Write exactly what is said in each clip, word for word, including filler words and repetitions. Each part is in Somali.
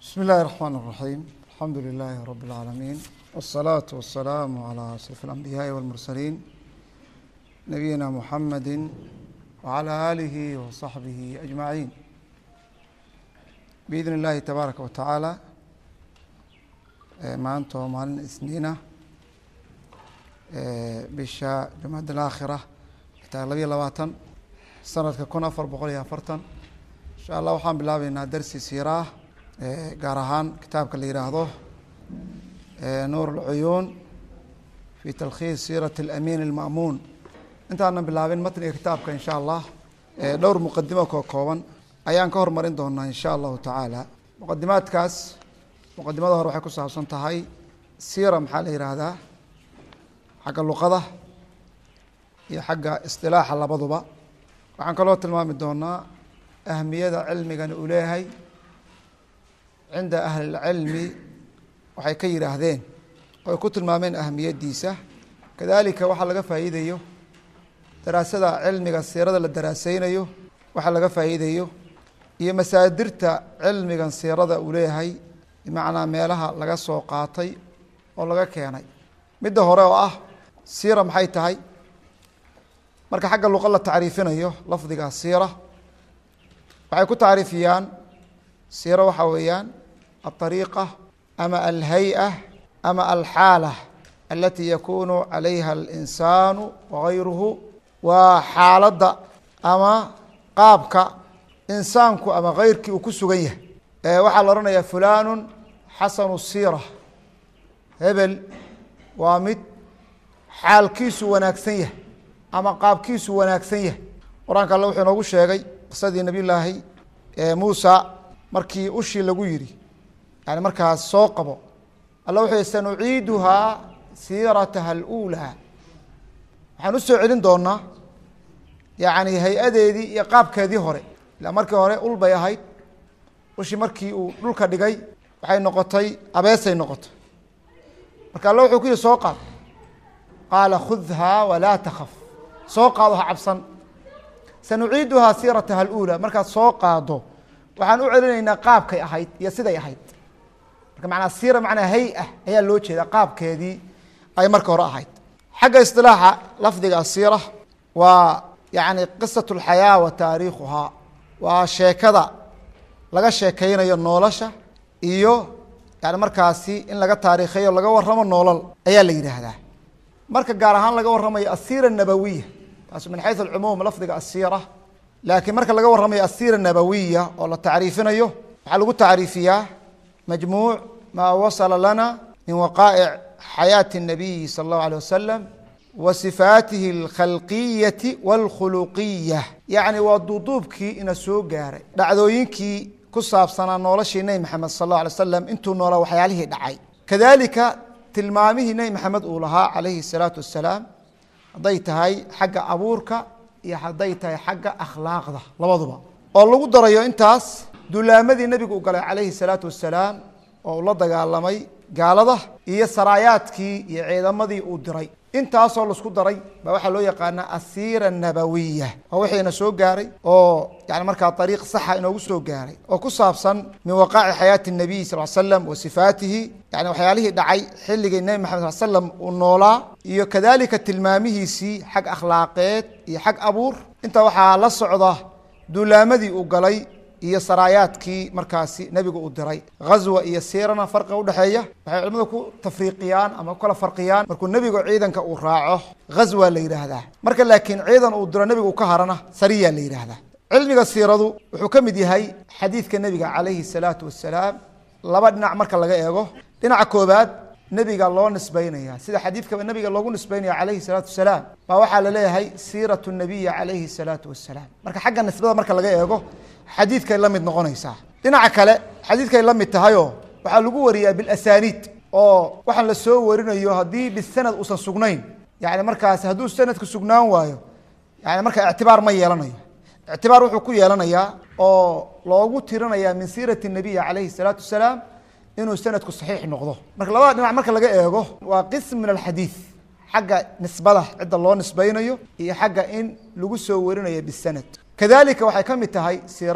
بسم الله الرحمن الرحيم. الحمد لله رب العالمين، والصلاة والسلام على أشرف الأنبياء والمرسلين نبينا محمد وعلى آله وصحبه أجمعين بإذن الله تبارك وتعالى. maanta waa maalin isniina bisha jumada alaakhira xitaa labiyo labaatan sanadka kun afar boqol iyo afartan insha allah waxaan bilaabeynaa darsi siiraah gaar ahaan kitaabka la yihaahdo nuur اlcuyuun fi talkhiis siirati اlamiin اlma'muun. intaanan bilaabin matniga kitaabka insha allah dhowr muqadimo koo kooban ayaan ka hormarin doonaa insha allahu tacaala. muqadimaadkaas muqadimada hore waxay ku saabsan tahay siira maxaa la yihahdaa xagga luqada iyo xagga istilaaxa labaduba. waxaan kaloo tilmaami doonaa ahmiyada cilmigani uu leeyahay cinda ahli اlcilmi waxay ka yidhaahdeen oo ay ku tilmaameen ahmiyadiisa. kadalika waxaa laga faa'iidayo daraasada cilmiga siirada la daraaseynayo waxaa laga faa'iidayo iyo masaadirta cilmigan siirada uu leeyahay bimacnaa meelaha laga soo qaatay oo laga keenay. midda hore oo ah siira maxay tahay marka xagga luqa la tacriifinayo lafdiga siira waxay ku tacriifiyaan siira waxaa weeyaan aلطariiqa ama alhay-a ama alxaala alati yakunu calayha اlinsaanu wagayruhu. waa xaaladda ama qaabka insaanku ama gayrkii uu ku sugan yahay. waxaa la odhanayaa fulanu xasanu siira, hebel waa mid xaalkiisu wanaagsan yahay ama qaabkiisu wanaagsan yahay. qur-aanka alle wuxuu inoogu sheegay qisadii nabiy llaahi muusa markii ushii lagu yidhi yani markaas soo qabo, alla wuxuu yihi sanuciiduhaa siirataha aluulaa, waxaan u soo celin doonaa yani hay-adeedii iyo qaabkeedii hore. ila markii hore ul bay ahayd, ushii markii uu dhulka dhigay waxay noqotay abeesay noqotay. marka alla wuxuu ku yihi soo qaad, qaala khudhaa walaa takaf, soo qaado ha cabsan. sanuciiduhaa siirataha aluulaa, markaad soo qaado waxaan u celinaynaa qaabkay ahayd iyo siday ahayd. marka manaa siira manaa hay-a ayaa loo jeedaa qaabkeedii ay marka hore ahayd. xagga isilaaxa lafdiga asiira waa yani qisat اlxayaa wa taariikhuhaa, waa sheekada laga sheekeynayo nolosha iyo yani markaasi in laga taariikheeyo laga waramo nolol ayaa la yidhaahdaa. marka gaar ahaan laga waramayo asiira nabawiya, taas min xayu alcumuum lafdiga asiira. laakiin marka laga waramayo asiira nabawiya oo la tacriifinayo waxaa lagu tacriifiyaa majmuuc maa wasala lana min waqaa'ic xayaati الnabiyi salى اllahu alيه wasalam wa sifaatihi اlkhalqiyati wاlkhuluqiya. yacni waa duuduubkii ina soo gaaray dhacdooyinkii ku saabsanaa noloshii nebi maxamed sal اllahu alay wasalam intuu noolaa waxyaalihii dhacay. kadalika tilmaamihii nebi maxamed uu lahaa calayhi الsalaatu wassalaam, hadday tahay xagga abuurka iyo hadday tahay xagga akhlaaqda labaduba, oo lagu darayo intaas dulaamadii nebigu u galay calayhi الsalaatu wassalaam oo uu la dagaalamay gaalada iyo saraayaadkii iyo ciidamadii uu diray. intaasoo laisku daray baa waxaa loo yaqaanaa asiira nabawiya, oo wixiina soo gaaray oo yani markaa ariiq saxa inoogu soo gaaray oo ku saabsan min waqaaci xayaati الnabiy sal l slam wa sifaatihi, yani waxyaalihii dhacay xilligii nebi maxamed sal slam uu noolaa iyo kadalika tilmaamihiisii xag akhlaaqeed iyo xag abuur. intaa waxaa la socda dulaamadii uu galay iyo saraayaadkii markaasi nebigu uu diray. ghazwa iyo siirana farqiga udhexeeya waxay culimadu ku tafriiqiyaan ama ku kala farqiyaan. markuu nebigu ciidanka uu raaco ghazwa la yidhaahdaa, marka laakiin ciidan uu diro nebigu ka harana sariya la yidhaahdaa. cilmiga siiradu wuxuu ka mid yahay xadiidka nebiga calayhi الsalaatu wassalaam laba dhinac marka laga eego. dhinaca koobaad nebiga loo nisbeynaya, sida xadiidkaba nebiga loogu nisbeynaya calayhi الsalaatu wassalaam baa waxaa la leeyahay siiratu الnabiyi calayhi الsalaatu wassalaam. marka xagga nisbada marka laga eego xadiidkay la mid noqonaysaa. dhinaca kale xadiidkay la mid tahayoo waxaa lagu wariyaa bilasaniid, oo waxaan la soo warinayo haddii bisanad uusan sugnayn, yani markaas hadduu sanadku sugnaan waayo yani marka ictibaar ma yeelanayo. ictibaar wuxuu ku yeelanayaa oo loogu tirinayaa min siirati الnabiyi calayhi الsalaatu wassalaam inuu sanadku saxiix noqdo. marka labada dhinac marka laga eego waa qism min alxadiid, xagga nisbada cidda loo nisbeynayo iyo xagga in lagu soo warinayo bisanad. kadalika waxay ka mid tahay siiradu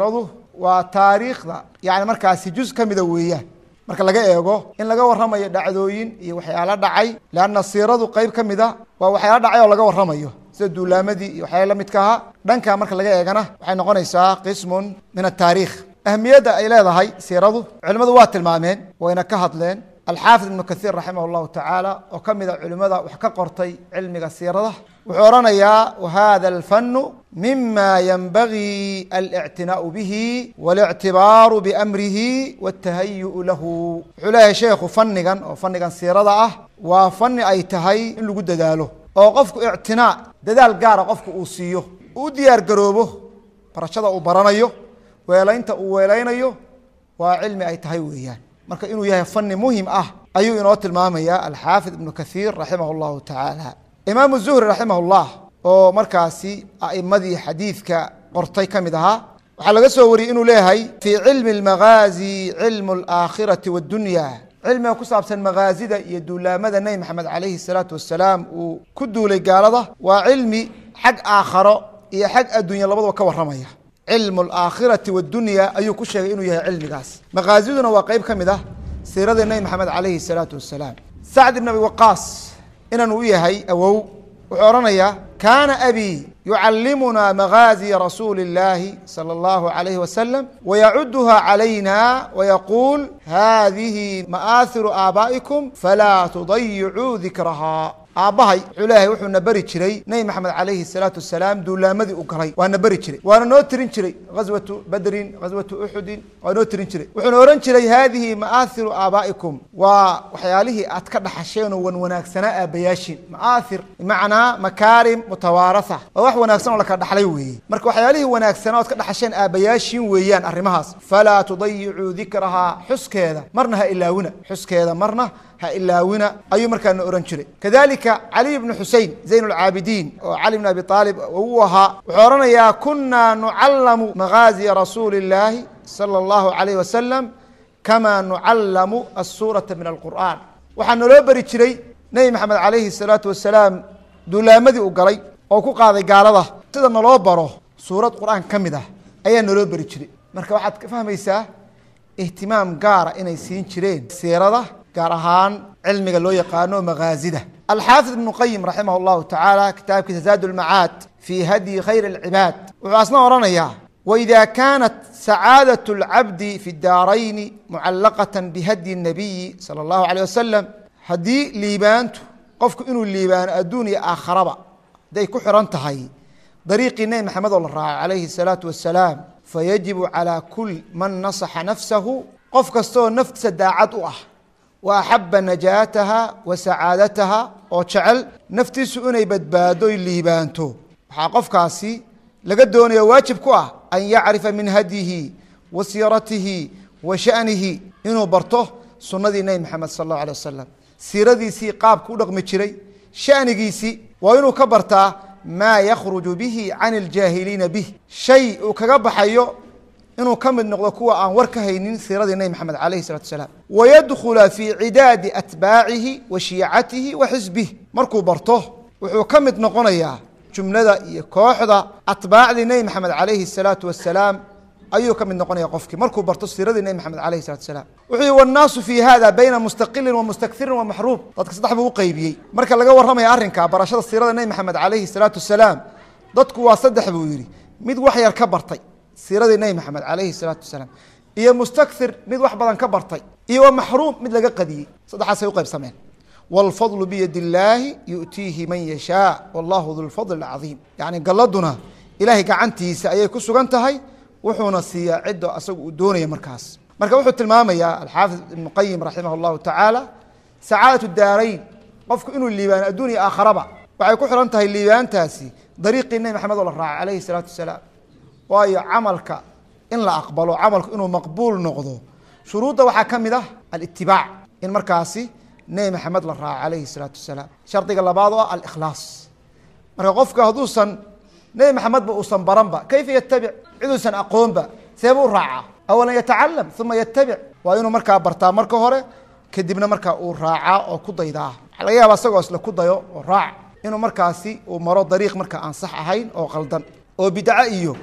waa taariikhda yani markaasi juz ka mida weeyaan marka laga eego in laga warramayo dhacdooyin iyo waxyaalo dhacay leanna siiradu qeyb ka mid a waa waxyaalo dhacay oo laga warramayo sida duulaamadii iyo waxyaalo la midka ahaa dhanka marka laga eegana waxay noqonaysaa qismun min ataariikh ahmiyadda ay leedahay siiradu culimmadu waa tilmaameen wayna ka hadleen alxaafid ibnu kathiir raximah llahu tacaala oo ka mid a culimmada wax ka qortay cilmiga siirada wuxuu odhanayaa wahada alfanu mima yanbagii alictinaau bihi waاlictibaaru biamrihi wاtahayu lahu wuxuu leeyahay sheekhu fanigan oo fanigan siirada ah waa fani ay tahay in lagu dadaalo oo qofku ictinaa dadaal gaara qofku uu siiyo uu diyaar garoobo barashada uu baranayo weelaynta uu weelaynayo waa cilmi ay tahay weeyaan marka inuu yahay fani muhim ah ayuu inoo tilmaamaya alxaafid ibnu kathiir raximah llahu tacaala imaamu zuhri raximah llah oo markaasi a'imadii xadiidka qortay ka mid ahaa waxaa laga soo wariyey inuu leeyahay fii cilmi almagaazi cilmu alaakhirati waaddunya cilmiga ku saabsan magaazida iyo duulaamada nebi maxamed calayhi salaatu wasalaam uu ku duulay gaalada waa cilmi xag aakharo iyo xag adduunya labadaba ka warramaya cilmu alaakhirati waaddunya ayuu ku sheegay inuu yahay cilmigaas magaaziduna waa qeyb ka mid ah siiradii nebi maxamed calayhi salaatu wasalaam sacd ibn abi waqaas inaan u yahay awow wuxuu odhanayaa kaana abii yucallimunaa magaaziya rasuuli اllaahi salى اllahu alayhi wasalam wayacuduha calayna wayaquul hadihi ma'aahiru aabaa'ikum falaa tudayicuu dikrahaa aabbahay wuxuu leeyahay wuxuuna beri jiray nebi maxamed calayhi salaatu wasalaam duulaamadii u galay waana beri jiray waana noo tirin jiray ghaswatu badrin ghaswatu uxudin waa noo tirin jiray wuxuuna ohan jiray haadihi ma'aahiru aabaa'ikum waa waxyaalihii aad ka dhaxasheen oo wan wanaagsanaa aabayaashin ma'aahir bimacnaa makaarim mutawaaratha waa wax wanaagsan oo lakala dhaxlay weeye marka waxyaalihii wanaagsanaa oad ka dhaxasheen aabayaashin weeyaan arrimahaas falaa tudayicuu dikrahaa xuskeeda marna ha ilaawina xuskeeda marna ha ilaawina ayuu markaana ohan jiray kadalika cali bnu xusein zayn اlcaabidiin oo cali bn abi aalib uu ahaa wuxuu odhanayaa kunaa nucallamu magaaziya rasuuli اllaahi salى اllahu alayh wasalam kama nucallamu asuurata min alqur'an waxaa naloo beri jiray nebi maxamed calayhi الsalaatu wasalaam duulaamadii u galay oo ku qaaday gaalada sida naloo baro suurad qur'aan ka mid ah ayaa naloo beri jiray marka waxaad ka fahmaysaa ihtimaam gaara inay siin jireen siirada gaar ahaan cilmiga loo yaqaano magaazida alxaafid ibnu qayim raximah llahu tacaala kitaabkiisa zaad lmacaad fii hadyi khayr اlcibaad wuxuu asna odhanayaa waida kaanat sacaadaة اlcabdi fi daarayni mucalaqaة bihadyi الnabiyi salى اllahu alيh wasalam haddii liibaantu qofku inuu liibaano adduun iyo aakharaba hadday ku xiran tahay dariiqii nebi maxamed oo la raaco calayhi الsalaatu wasalaam fayajibu calى kul man nasaxa nafsahu qof kastaoo naftiisa daacad u ah wa axaba najaataha wa sacaadataha oo jecel naftiisu inay badbaadoy liibaanto waxaa qofkaasi laga doonaya waajib ku ah an yacrifa min hadyihi wa siiratihi wa sha'nihi inuu barto sunnadii nebi maxamed sal allahu alay wasalam siiradiisii qaabku u dhaqmi jiray sha'nigiisii waa inuu ka bartaa maa yakhruju bihi can iljaahiliina bih shay uu kaga baxayo inuu ka mid noqdo kuwa aan war ka haynin siiradii nebi maxamed calayhi salatu wasalaam wayadkhula fii cidaadi atbaacihi wa shiicatihi wa xisbih markuu barto wuxuu ka mid noqonayaa jumlada iyo kooxda atbaacdii nebi maxamed calayhi salaatu wasalaam ayuu ka mid noqonaya qofkii markuu barto siiradii nebi maxamed calayhi salatu wasalaam wuxuu yihi wannaasu fii hada bayna mustaqilin wa mustakthirin wa maxruub dadka saddex buu u qeybiyey marka laga warramaya arrinka barashada siirada nebi maxamed calayhi salaatu wasalaam dadku waa saddex buu yidhi mid wax yar ka bartay siiradii nebi maxamed calayhi salaatu wasalaam iyo mustakthir mid wax badan ka bartay iyo wa maxruum mid laga qadiyey saddexaasay u qaybsameen wاlfadlu biyadi illaahi yu'tiihi man yashaa wallahu du lfadl اlcaظiim yani galladuna ilahay gacantiisa ayay ku sugan tahay wuxuuna siiyaa cidda asaga uu doonaya markaas marka wuxuu tilmaamayaa alxaafid ibnu qayim raximah اllahu tacaala sacaadatu daarayn qofku inuu liibaano adduuniya aakharaba waxay ku xiran tahay liibaantaasi dariiqii nebi maxamed oo la raaca calayhi الsalaatu wasalaam waayo camalka in la aqbalo camalku inuu maqbuul noqdo shuruudda waxaa ka mid ah alitibaac in markaasi nebi maxamed la raaco calayhi الsalaatu wasalaam shardiga labaad oo ah alikhlaas marka qofka hadduusan nebi maxamedba uusan baranba kayfa yatabic ciduusan aqoonba seeba u raacaa awalan yatacalam uma yatabic waa inuu markaa bartaa marka hore kadibna markaa uu raacaa oo ku daydaa waxaa laga yaaba isagoo isla ku dayo oo raac inuu markaasi uu maro dariiq markaa aan sax ahayn oo qaldan oo bidco iyo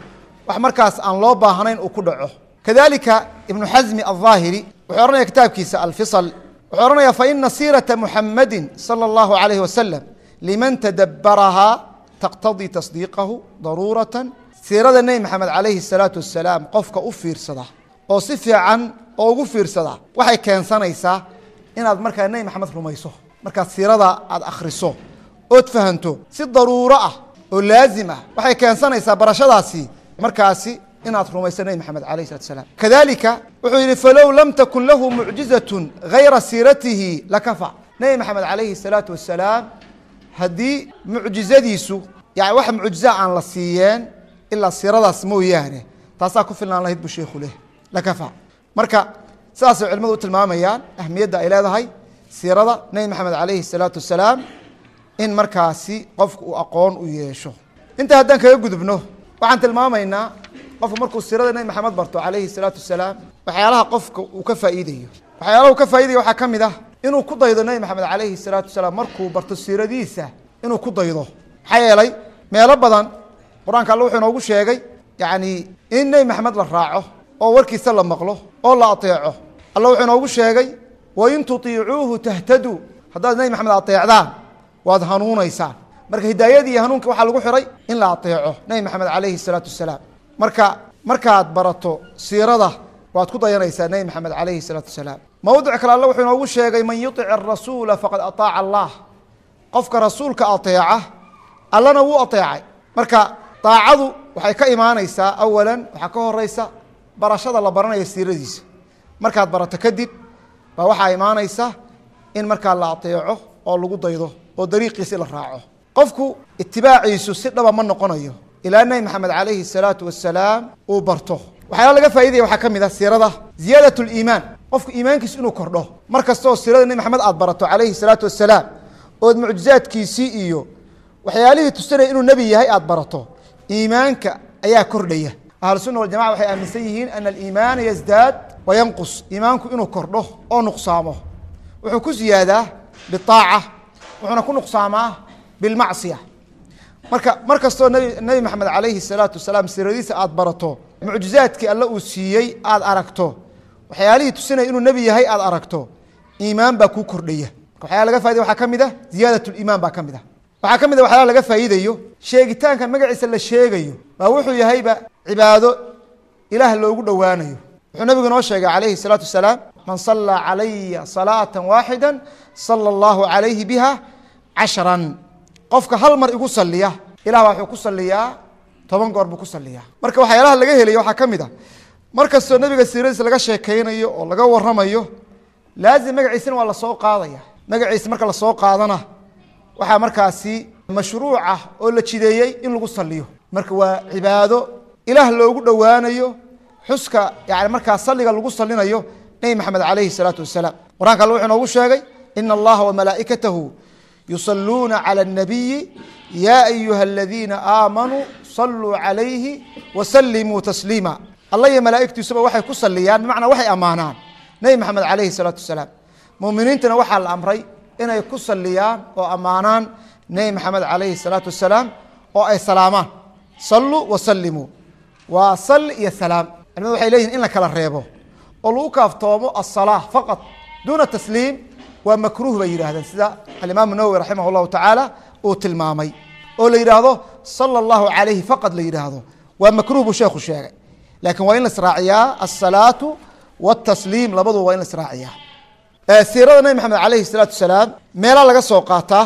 wax markaas aan loo baahnayn uu ku dhaco. kadalika ibnu xasmi alظaahiri wuxuu oranaya kitaabkiisa alfisal wuxuu oranaya faina siirata muxamadin salى اllahu alayhi wasalam liman tadabbarahaa taqtadii tasdiiqahu daruuratan. siirada nebi maxamed calayhi الsalaatu wasalaam qofka u fiirsada oo si fiican oo ugu fiirsada waxay keensanaysaa inaad markaa nebi maxamed rumayso. markaad siirada aad akhriso ood fahanto si daruuro ah oo laazim ah waxay keensanaysaa barashadaasi markaasi inaad rumayso nebi maxamed calayhi salatu wasalaam. kadalika wuxuu yihi falow lam takun lahu mucjizatun gayra siiratihi lakafa. nebi maxamed calayhi الsalaatu wasalaam haddii mucjizadiisu yani wax mucjiza aan la siiyeen ilaa siiradaas mooyaane taasaa ku filnaan lahayd bu sheikhu leh lakafa. marka sidaasay culimadu u tilmaamayaan ahmiyadda ay leedahay siirada nebi maxamed calayhi الsalaatu wasalaam in markaasi qofku uu aqoon u yeesho. inta haddaan kaga gudubno waxaan tilmaamaynaa qofku markuu siirada nebi maxamed barto calayhi الsalaatu wasalaam waxyaalaha qofka uu ka faa'iidayo. waxyaalaha uu ka faa'iidaya waxaa ka mid ah inuu ku daydo nebi maxamed calayhi الsalaatu wasalaam markuu barto siiradiisa inuu ku daydo. maxaa yeelay meelo badan qur-aanka alle wuxuu inoogu sheegay yani in nebi maxamed la raaco oo warkiisa la maqlo oo la ateeco. alle wuxuu inoogu sheegay wain tutiicuuhu tahtaduu, haddaad nebi maxamed ateecdaan waad hanuunaysaan. marka hidaayadii iyo hanuunka waxaa lagu xiray in la ateeco nebi maxamed calayhi الsalaatu wasalaam. marka markaad barato siirada waad ku dayanaysaa nebi maxamed calayhi الsalaatu wasalaam. mawdic kale alle wuxuu inoogu sheegay man yutic arasuula faqad ataaca allah. qofka rasuulka ateeca allana wuu ateecay. marka daacadu waxay ka imaanaysaa awalan waxaa ka horeysa barashada la baranayo siiradiisa. markaad barato kadib baa waxaa imaanaysa in markaa la ateeco oo lagu daydo oo dariiqiisi la raaco. qofku itibaaciisu si dhaba ma noqonayo ilaa nebi maxamed calayhi الsalaatu wasalaam uu barto. waxyaala laga faaidaya waxaa ka mid ah siirada ziyaadat اliimaan, qofku iimaankiisu inuu kordho. mar kastoo siirada nebi maxamed aad barato calayhi الsalaatu wasalaam ood mucjizaadkiisii iyo waxyaalihii tusinaya inuu nebi yahay aad barato, iimaanka ayaa kordhaya. ahlu sunna waljamaca waxay aaminsan yihiin ana aliimaana yazdaad wa yanqus. iimaanku inuu kordho oo nuqsaamo, wuxuu ku ziyaadaa biaaca, wuxuuna ku nuqsaamaa bilmacsiya. marka mar kastoo nbi nebi maxamed calayhi الsalaatu wasalaam siiradiisa aad barato, mucjizaadkii alle uu siiyey aad aragto, waxyaalihii tusinaya inuu nebi yahay aad aragto, iimaan baa kuu kordhaya. waxyaala laga faidaya waxaa ka mid ah ziyaadat liimaan baa ka mid ah. waxaa ka mid a waxyaala laga faa'iidayo sheegitaanka magaciisa la sheegayo baa wuxuu yahayba cibaado ilaah loogu dhowaanayo. wuxuu nabigu inoo sheegay calayhi الsalaatu wasalaam man salaa calaya salaata waaxida sala allahu calayhi biha cashran. qofka hal mar igu saliya ilah baa wuxuu ku saliyaa toban goor buu ku saliyaa. marka waxyaalaha laga helayo waxaa ka mid ah mar kastoo nabiga siiradiisa laga sheekeynayo oo laga waramayo laazim magaciisana waa lasoo qaadaya. magaciisa marka lasoo qaadana waxaa markaasi mashruuca oo la jideeyey in lagu saliyo. marka waa cibaado ilaah loogu dhowaanayo, xuska yani markaa saliga lagu salinayo nebi maxamed calayhi الsalaatu wasalaam. qur-aanka alle wuxuu inoogu sheegay ina allaha wamalaa'ikatahu yusaluuna calى الnabiyi ya ayuha aladiina aamanuu saluu calayhi wasalimuu tasliima. alla iyo malaa'igtiisuba waxay ku saliyaan, bimacnaa waxay ammaanaan nebi maxamed calayhi الsalaatu wasalaam. muminiintana waxaa la amray inay ku saliyaan oo ammaanaan nebi maxamed calayhi الsalaatu wasalaam oo ay salaamaan. saluu wasalimuu waa sal iyo salaam. culimadu waxay leeyihin in la kala reebo oo lagu kaaftoomo aلsalaa faqad duuna tasliim waa makruuh bay yidhahdeen, sida alimaam nawowi raximah اllahu tacaala uu tilmaamay. oo la yidhaahdo salى اllahu calayhi faqad la yidhaahdo waa makruuh buu sheekhu sheegay. laakiin waa in la israaciyaa asalaatu wاtasliim, labaduba waa in la israaciyaa. siirada nebi maxamed calayhi الsalaatu wasalaam meelaa laga soo qaataa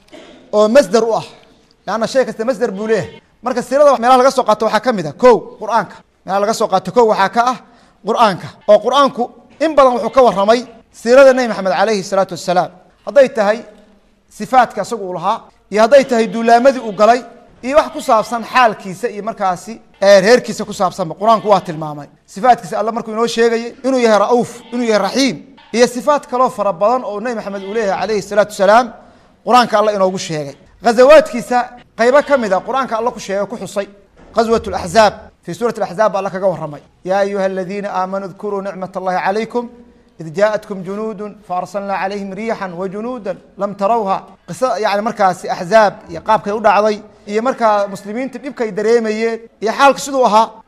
oo masder u ah, lanna shay kasta masder buu leeyahay. marka siirada meelaha laga soo qaato waxaa ka mid ah ko qur-aanka. meelaha laga soo qaato ko waxaa ka ah qur-aanka, oo qur-aanku in badan wuxuu ka waramay siirada nebi maxamed calayhi الsalaatu wasalaam. hadday tahay sifaadka isagu uu lahaa iyo hadday tahay duulaamadii uu galay iyo wax ku saabsan xaalkiisa iyo markaasi reerkiisa ku saabsanba qur-aanku waa tilmaamay. sifaadkiisa alle markuu inoo sheegayay inuu yahay ra'uuf, inuu yahay raxiim, iyo sifaat kaloo fara badan oo nebi maxamed uu leeyahay calayhi الsalaatu wasalaam qur-aanka alle inoogu sheegay. ghazawaadkiisa qaybo ka mid a qur-aanka alle ku sheegay ku xusay. ghazwat اlaxzaab fii suurati axzaab ba alle kaga waramay ya ayuha aladiina aamanuu dkuruu nicmat allahi calaykum id jaaءatkum junuudu faarsalnaa calayhim riixan wajunuuda lam tarawha. qisa yani markaasi axzaab iyo qaabkay u dhacday iyo markaa muslimiinta dhibkay dareemayeen iyo xaalka siduu ahaa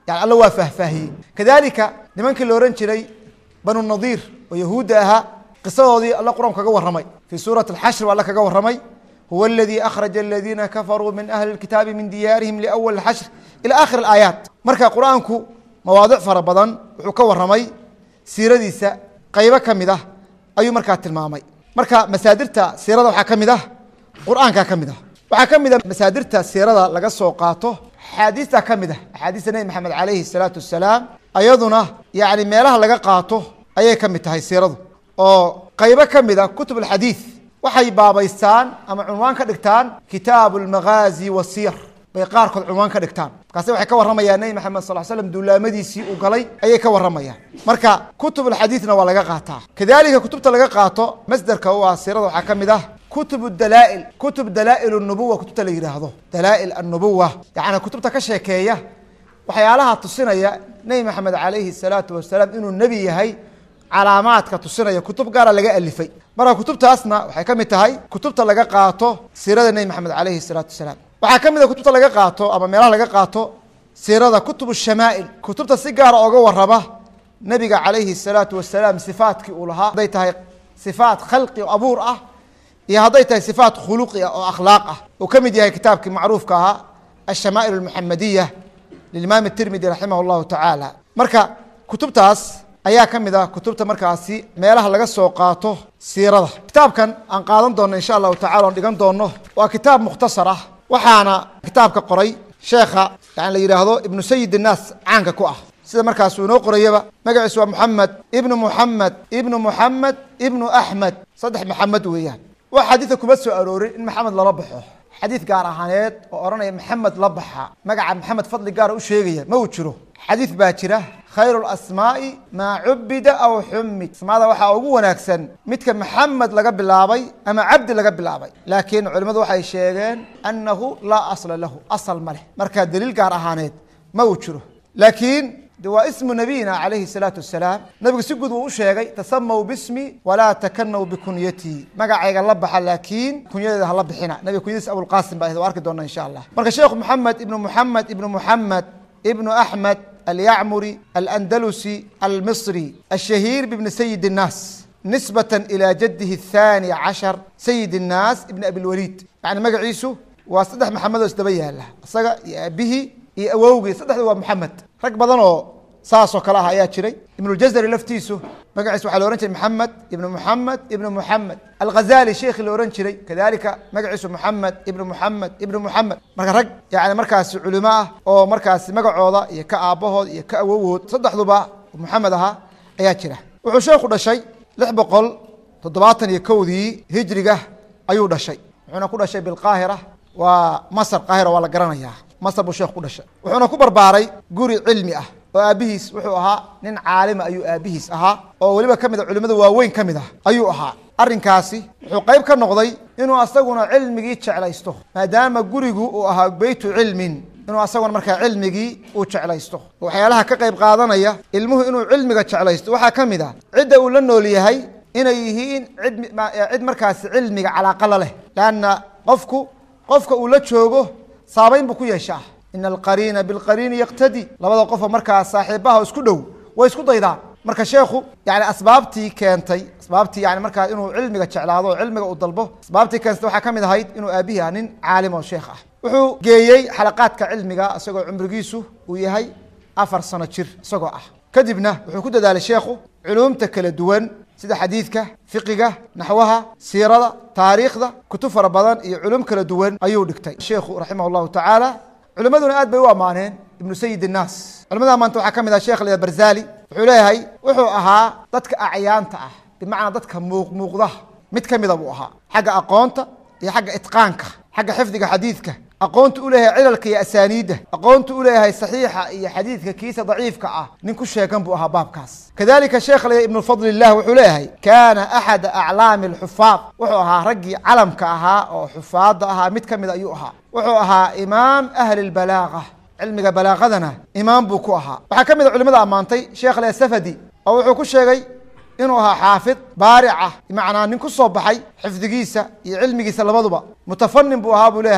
yani alla waa faahfaahiyey. kadalika nimankii la ohan jiray banu nadiir oo yahuudda ahaa qisadoodii alla qur-aanku kaga warramay fii suurati alxashr alla kaga warramay huwa aladii akhraja aladiina kafaruu min ahli lkitaabi min diyaarihim liawali alxashr ila aakhir alaayaat. marka qur-aanku mawaadic fara badan wuxuu ka warramay siiradiisa qaybo ka mid ah ayuu markaa tilmaamay. marka masaadirta siirada waxaa ka mid ah qur-aanka ka mid ah, waxaa ka mid ah masaadirta siirada laga soo qaato axaadiista ka mid ah, axaadiista nebi maxamed calayhi salaatu wasalaam ayaduna yani meelaha laga qaato ayay ka mid tahay siiradu, oo qaybo ka mid ah kutub alxadiid waxay baabaystaan ama cunwaan ka dhigtaan kitaabu almaghaazi wasiyar bay qaarkood cunwaan ka dhigtaan. markaase waxay ka warramayaan nebi maxamed sal l slam duulaamadiisii uu galay ayay ka warramayaan. marka kutub alxadiidna waa laga qaataa. kadalika kutubta laga qaato masderka u ah siirada waxaa ka mid ah kutub dalaail, kutub dalaail nubuwa kutubta la yidhaahdo dalaail annubuwa, yani kutubta ka sheekeeya waxyaalaha tusinaya nebi maxamed calayhi salaatu wasalaam inuu nebi yahay, calaamaadka tusinaya kutub gaara laga alifay. marka kutubtaasna waxay ka mid tahay kutubta laga qaato siirada nebi maxamed calayhi salaatu wasalaam. waxaa ka mid a kutubta laga qaato ama meelaha laga qaato siirada kutub shamaa'il, kutubta si gaara oga warraba nebiga calayhi salaatu wasalaam sifaatkii uu lahaa, hadday tahay sifaat khalqi o abuur ah iyo hadday tahay sifaat khuluqi ah oo akhlaaq ah. uu ka mid yahay kitaabkii macruufka ahaa alshamaa'il almuxamadiya lilimaam atirmidi raximah llahu tacaala. marka kutubtaas ayaa ka mid ah kutubta markaasi meelaha laga soo qaato siirada. kitaabkan aan qaadan doonno insha allahu tacala on dhigan doonno waa kitaab mukhtasar ah, waxaana kitaabka qoray sheekha yani la yidhaahdo ibnu sayid innaas caanka ku ah, sida markaas uu inoo qorayaba magaciisu waa moxamed ibnu moxamed ibnu moxamed ibnu axmed, saddex maxamed weeyaan. wax xadiidka kuma soo aroorin in maxamed lala baxo, xadiid gaar ahaaneed oo odhanaya maxamed la baxa, magaca maxamed fadli gaara u sheegaya ma uu jiro. xadiid baa jira khayru lasmaa'i maa cubida aw xumid, asmaada waxaa ugu wanaagsan midka maxamed laga bilaabay ama cabdi laga bilaabay, laakiin culimmadu waxay sheegeen annahu laa asla lahu, asal ma leh. marka daliil gaar ahaaneed ma uu jiro, laakiin de waa ismu nabiyina calayhi salaatu wasalaam. nabigu si guud uu u sheegay tasamaw bismi walaa takanaw bikunyatii, magacayga la baxa laakiin kunyadeeda hala bixina. nabiga kunyadiisa abulqaasim baa waa arki doona insha allah. marka sheekhu moxamed ibnu moxamed ibnu moxamed ibnu axmed alyacmuri alandalusi almisri ashahiir bibni sayid innaas nisbatan ilaa jadihi athani cashar sayid innaas ibni abilwaliid. yani magaciisu waa saddex maxamed oo isdaba yaala, isaga iyo aabihii iyo awowgii saddexda waa moxamed. rag badan oo saasoo kale ah ayaa jiray. ibnuljazari laftiisu magaciisa waxaa la ohan jiray maxamed ibnu moxamed ibnu moxamed. alghazali sheekhi la ohan jiray kadalika magaciisu moxamed ibnu moxamed ibnu moxamed. marka rag yani markaasi culimo ah oo markaasi magacooda iyo ka aabbahood iyo ka awowood saddexduba moxamed ahaa ayaa jira. wuxuu sheekhu dhashay lix boqol toddobaatan iyo kowdii hijriga ayuu dhashay, wuxuuna ku dhashay bilqaahira, waa masr. qaahira waa la garanayaa, masr buu sheekh ku dhashay. wuxuuna ku barbaaray guri cilmi ah oo aabihiis wuxuu ahaa nin caalima ayuu aabihiis ahaa, oo weliba ka mid a culimada waaweyn ka mid ah ayuu ahaa. arrinkaasi wuxuu qayb ka noqday inuu asaguna cilmigii jeclaysto, maadaama gurigu uu ahaa beytu cilmin, inuu asaguna markaa cilmigii uu jeclaysto. waxyaalaha ka qayb qaadanaya ilmuhu inuu cilmiga jeclaysto waxaa ka mid ah cidda uu la nool yahay inay yihiin cid cid markaasi cilmiga calaaqa la leh, lanna qofku qofka uu la joogo saabeyn buu ku yeeshaa. ina alqariina bilqariini yaqtadi, labada qofoo markaa saaxiibaha isku dhow way isku daydaan. marka sheekhu yani asbaabtii keentay asbaabtii yani markaa inuu cilmiga jeclaado oo cilmiga uu dalbo, asbaabtii keentay waxaa ka mid ahayd inuu aabihii ah nin caalim oo sheekh ah. wuxuu geeyey xalaqaadka cilmiga isagoo cumrigiisu uu yahay afar sano jir isagoo ah. kadibna wuxuu ku dadaalay sheekhu culuumta kala duwan sida xadiidka, fiqiga, naxwaha, siirada, taariikhda, kutub fara badan iyo culum kala duwan ayuu dhigtay sheekhu raximah llahu tacaala. culimaduna aad bay u ammaaneen ibnu sayid innaas. culimada maanta waxaa ka mid ah sheekh la barzali, wuxuu leeyahay wuxuu ahaa dadka acyaanta ah, bimacnaa dadka muuq muuqda mid ka mida buu ahaa, xagga aqoonta iyo xagga itqaanka, xagga xifdiga xadiidka, aqoonta u leeyahay cilalka iyo asaaniidda, aqoonta u leeyahay saxiixa iyo xadiidka kiisa daciifka ah, nin ku sheegan buu ahaa baabkaas. kadalika sheekh la ibnu fadl illah wuxuu leeyahay kaana axada aclaami alxufaad, wuxuu ahaa raggii calamka ahaa oo xufaadda ahaa mid ka mida ayuu ahaa. wuxuu ahaa imaam ahli lbalaaga, cilmiga balaaqadana imaam buu ku ahaa. waxaa ka mid a culimada ammaantay sheekh le safadi oo wuxuu ku sheegay inuu ahaa xaafid baaric ah, bimacnaa nin ku soo baxay xifdigiisa iyo cilmigiisa labaduba, mutafanin buu ahaa buu leeyahay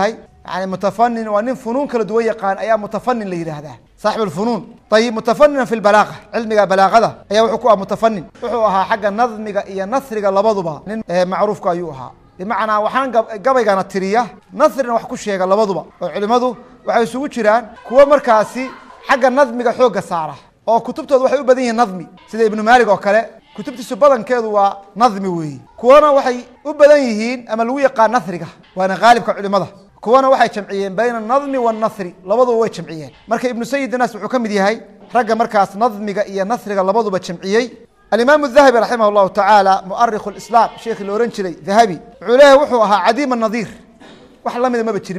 يعني متفنن وأن فنون كلا دوية قان أيام متفنن لي هذا صاحب الفنون. طيب متفنن في البلاغة علمي بلاغة أيا وحكوها متفنن وحوها حق النظم يا نثر لبضبها معروف كأيوها بمعنى وحان قبل كانت تريه نثر وحكو شيء لبضبها علماده وحيسوي شيران كوا مركاسي حق النظم حوق السعرة أو كتبته وحي بديه نظمي سيد ابن مالك وكله كتبت سبضا كذا نظمي وي كوانا وحي بديهين أما الوية قا نثرقة وأنا غالب كعلماده كوانا وحي جمعيين بين النظم والنثر لبضوا وي جمعيين مركا ابن سيد الناس وحكم دي هاي رجع مركز نظمي يا نثرقة لبضوا بجمعيين. الإمام الذهبي رحمه الله تعالى مؤرخ الإسلام شيخ الأورنجلي ذهبي علاه وحوها عديم النظير وحلمي ما بتشرب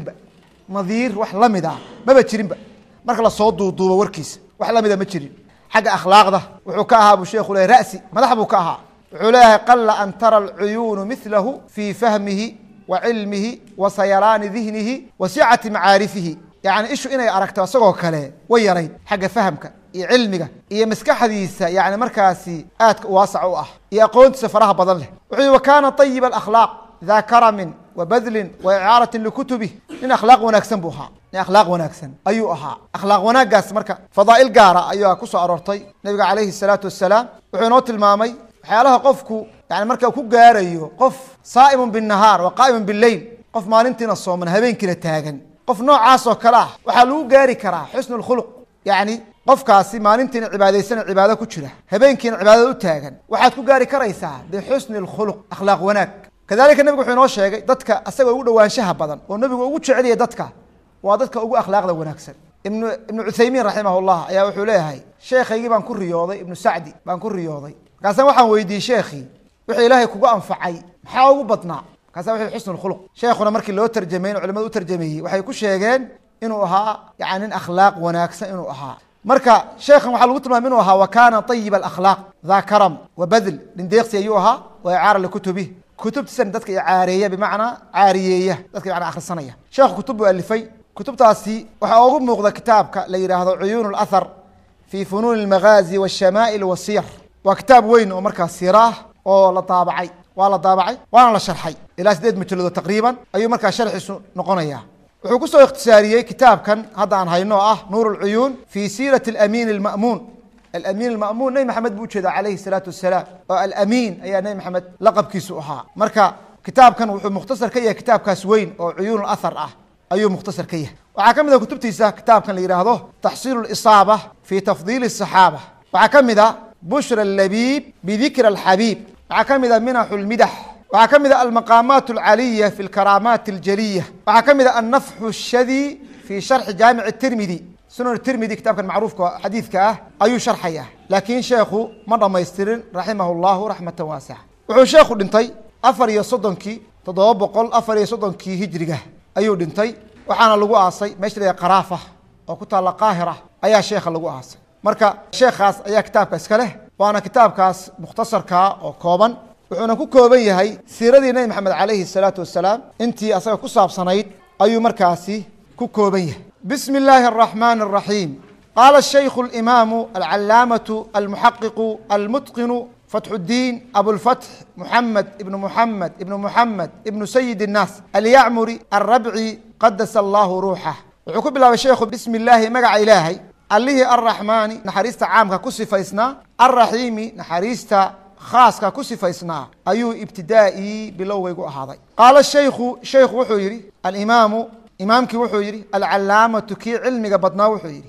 نظير وحلمي ده ما بتشرب مركز الصوت وضوء وركيس وحلمي ده ما تشرب حاجة أخلاق ده وحكاها أبو شيخ ولا رأسي ما ذهبوا كاها علاه قل أن ترى العيون مثله في فهمه وعلمه وسيران ذهنه وسعة معارفه يعني إيش إنا أركت وصقه كله ويرين حاجة فهمك علمك هي مسك حديثة يعني مركزي آت واسع وأه يقول سفرها بضله وكان طيب الأخلاق ذا كرم وبذل وإعارة لكتبه من أخلاق ونكسن بها من أخلاق ونكسن أيها أخلاق ونقص مركا فضائل جارة أيها كسر أرورتي نبي عليه الصلاة والسلام وعنوت المامي حيالها قفكو يعني مركا كو جاريو قف صائم بالنهار وقائم بالليل قف ما ننتنا الصوم من هبين كلا تاجن قف نوع عاصو كلاه وحلو جاري كراه حسن الخلق يعني قف كاسي ما ننتنا عبادة سنة عبادة كتشرة هبين كين عبادة تاجن وحد كو جاري كريسة بحسن الخلق أخلاق ونك كذلك النبي وحنا نوش شيء دتك أسوأ يقول وانشها بدن والنبي يقول شعرية دتك وادتك يقول أخلاق ذا ونكسر ابن ابن عثيمين رحمه الله يا وحوليه هاي شيخ يجيب عن كل رياضي ابن سعدي عن كل رياضي قاسم واحد ويدي شيخي وحي إلهي كوجا أنفعي حاول بطنا قاسم وحي حسن الخلق شيخنا مركي اللي هو ترجمين وعلماء ترجميه وحي كل شيئين إنه ها يعني أخلاق ونكسر إنه ها مركا شيخ وحلو وطما منه ها وكان طيب الأخلاق ذا كرم وبذل لنديق سيوها وإعارة لكتبه كتبت سنة دتك عارية بمعنى عارية دتك يعني آخر السنة شيخ كتب ألفي كتب تاسي وحاول مغذى كتابك ليرى هذا عيون الأثر في فنون المغازي والشمائل والسير وكتاب وين ومركز سيراه ولا طابعي ولا طابعي ولا شرحي إلى سديد مجلد تقريبا أي مركز شرح نقنية وحكوسه اختصارية كتاب كان هذا عن هاي نوعه نور العيون في سيرة الأمين المأمون الأمين المأمون نبي محمد بوجد عليه الصلاة والسلام الأمين أي نبي محمد لقب كيسوها مركا كتاب كان مختصر كيه كتاب كاسوين أو عيون الأثر أه أيوه مختصر كيه وعكم إذا كتبت إذا كتاب كان ليراهضه تحصيل الإصابة في تفضيل الصحابة وعكم إذا بشر اللبيب بذكر الحبيب وعكم إذا منح المدح وعكم إذا المقامات العالية في الكرامات الجلية وعكم إذا النفح الشذي في شرح جامع الترمذي سنن الترمذي كتاب كان معروف حديث كاه أيو شرحيه لكن شيخه مرة ما يسترن رحمه الله رحمة واسعة وحو شيخه دنتي أفر يصدنكي تضوب قل أفر يصدنكي هجرجه أيو دنتي وحنا لقوا عصي مشري قرافة وكنت على القاهرة أيا شيخ لقوا عصي مركا شيخ خاص أيا كتاب كاسكله وأنا كتاب كاس مختصر كا أو كوبن وحنا كوكوبي هاي سيرة النبي محمد عليه الصلاة والسلام أنتي أصلا كصاب صنايد أيو مركاسي كوكوبي بسم الله الرحمن الرحيم قال الشيخ الإمام العلامة المحقق المتقن فتح الدين أبو الفتح محمد ابن محمد ابن محمد ابن سيد الناس اليعمري الربعي قدس الله روحه وعقب الله الشيخ بسم الله مقع إلهي اللي الرحمن نحريست عامك كسف إسنا الرحيم نحريست خاص كسف إسنا أيو ابتدائي بلو يقول هذا قال الشيخ شيخ وحيري الإمام إمامك وحيري العلامة كي علمك بدنا وحيري